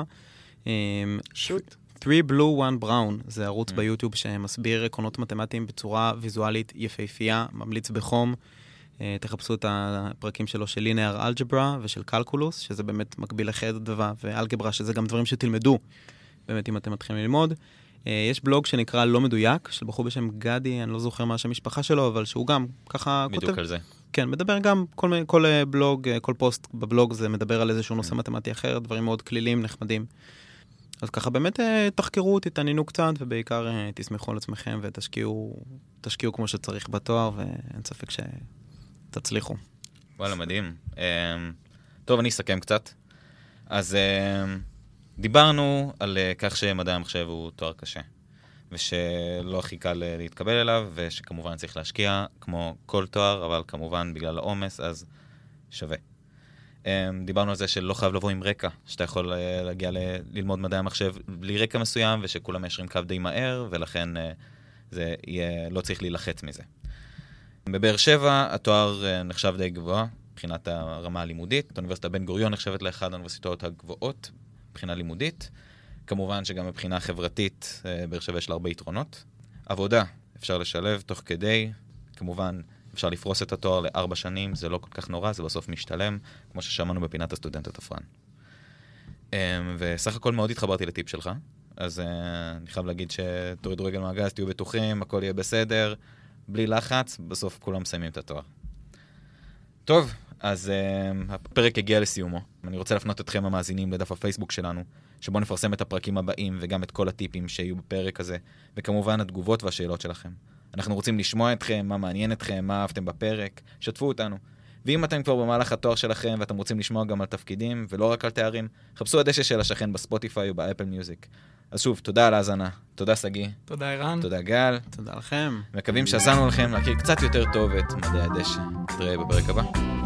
שוט. three blue one brown, זה ערוץ mm. ביוטיוב שמסביר עקרונות מתמטיים בצורה ויזואלית יפהפייה, ממליץ בחום. Uh, תחפשו את הפרקים שלו של ליניאר אלגברה ושל קלקולוס, שזה באמת מקביל לחדווה ואלגברה, שזה גם דברים שתלמדו, באמת אם אתם מתחילים ללמוד. יש בלוג שנקרא לא מדויק, של בחור בשם גדי, אני לא זוכר מה השם משפחה שלו, אבל שהוא גם ככה כותב. בדיוק על זה. כן, מדבר גם, כל, כל בלוג, כל פוסט בבלוג זה מדבר על איזשהו נושא מתמטי אחר, דברים מאוד כלילים, נחמדים. אז ככה באמת תחקרו, תתעניינו קצת, ובעיקר תסמכו על עצמכם ותשקיעו, תשקיעו כמו שצריך בתואר, ואין ספק שתצליחו. וואלה, מדהים. טוב, אני אסכם קצת. אז דיברנו על כך שמדעי המחשב הוא תואר קשה, ושלא הכי קל להתקבל אליו, ושכמובן צריך להשקיע כמו כל תואר, אבל כמובן בגלל העומס, אז שווה. דיברנו על זה שלא חייב לבוא עם רקע, שאתה יכול להגיע ל- ללמוד מדעי המחשב בלי רקע מסוים, ושכולם ישרים קו די מהר, ולכן זה יהיה, לא צריך להילחץ מזה. בבאר שבע התואר נחשב די גבוה, מבחינת הרמה הלימודית. האוניברסיטת בן גוריון נחשבת לאחד האוניברסיטאות הגבוהות, מבחינה לימודית. כמובן שגם מבחינה חברתית, באר שבע יש לה הרבה יתרונות. עבודה אפשר לשלב תוך כדי, כמובן אפשר לפרוס את התואר לארבע שנים, זה לא כל כך נורא, זה בסוף משתלם, כמו ששמענו בפינת הסטודנט התפרן. וסך הכל מאוד התחברתי לטיפ שלך, אז אני חייב להגיד שתורידו רגל מהגז, תהיו בטוחים, הכל יהיה בסדר, בלי לחץ, בסוף כולם מסיימים את התואר. טוב, אז uh, הפרק הגיע לסיומו. אני רוצה לפנות אתכם המאזינים לדף הפייסבוק שלנו, שבו נפרסם את הפרקים הבאים וגם את כל הטיפים שיהיו בפרק הזה, וכמובן התגובות והשאלות שלכם. אנחנו רוצים לשמוע אתכם, מה מעניין אתכם, מה אהבתם בפרק, שתפו אותנו. ואם אתם כבר במהלך התואר שלכם ואתם רוצים לשמוע גם על תפקידים ולא רק על תארים, חפשו הדשא של השכן בספוטיפיי או באפל מיוזיק. אז שוב, תודה על ההאזנה. תודה סגי. תודה ערן. תודה גל. תודה לכם. מקווים שעזרנו לכם להכיר קצת יותר טוב את מדעי הדשא. נתראה בפרק הבא.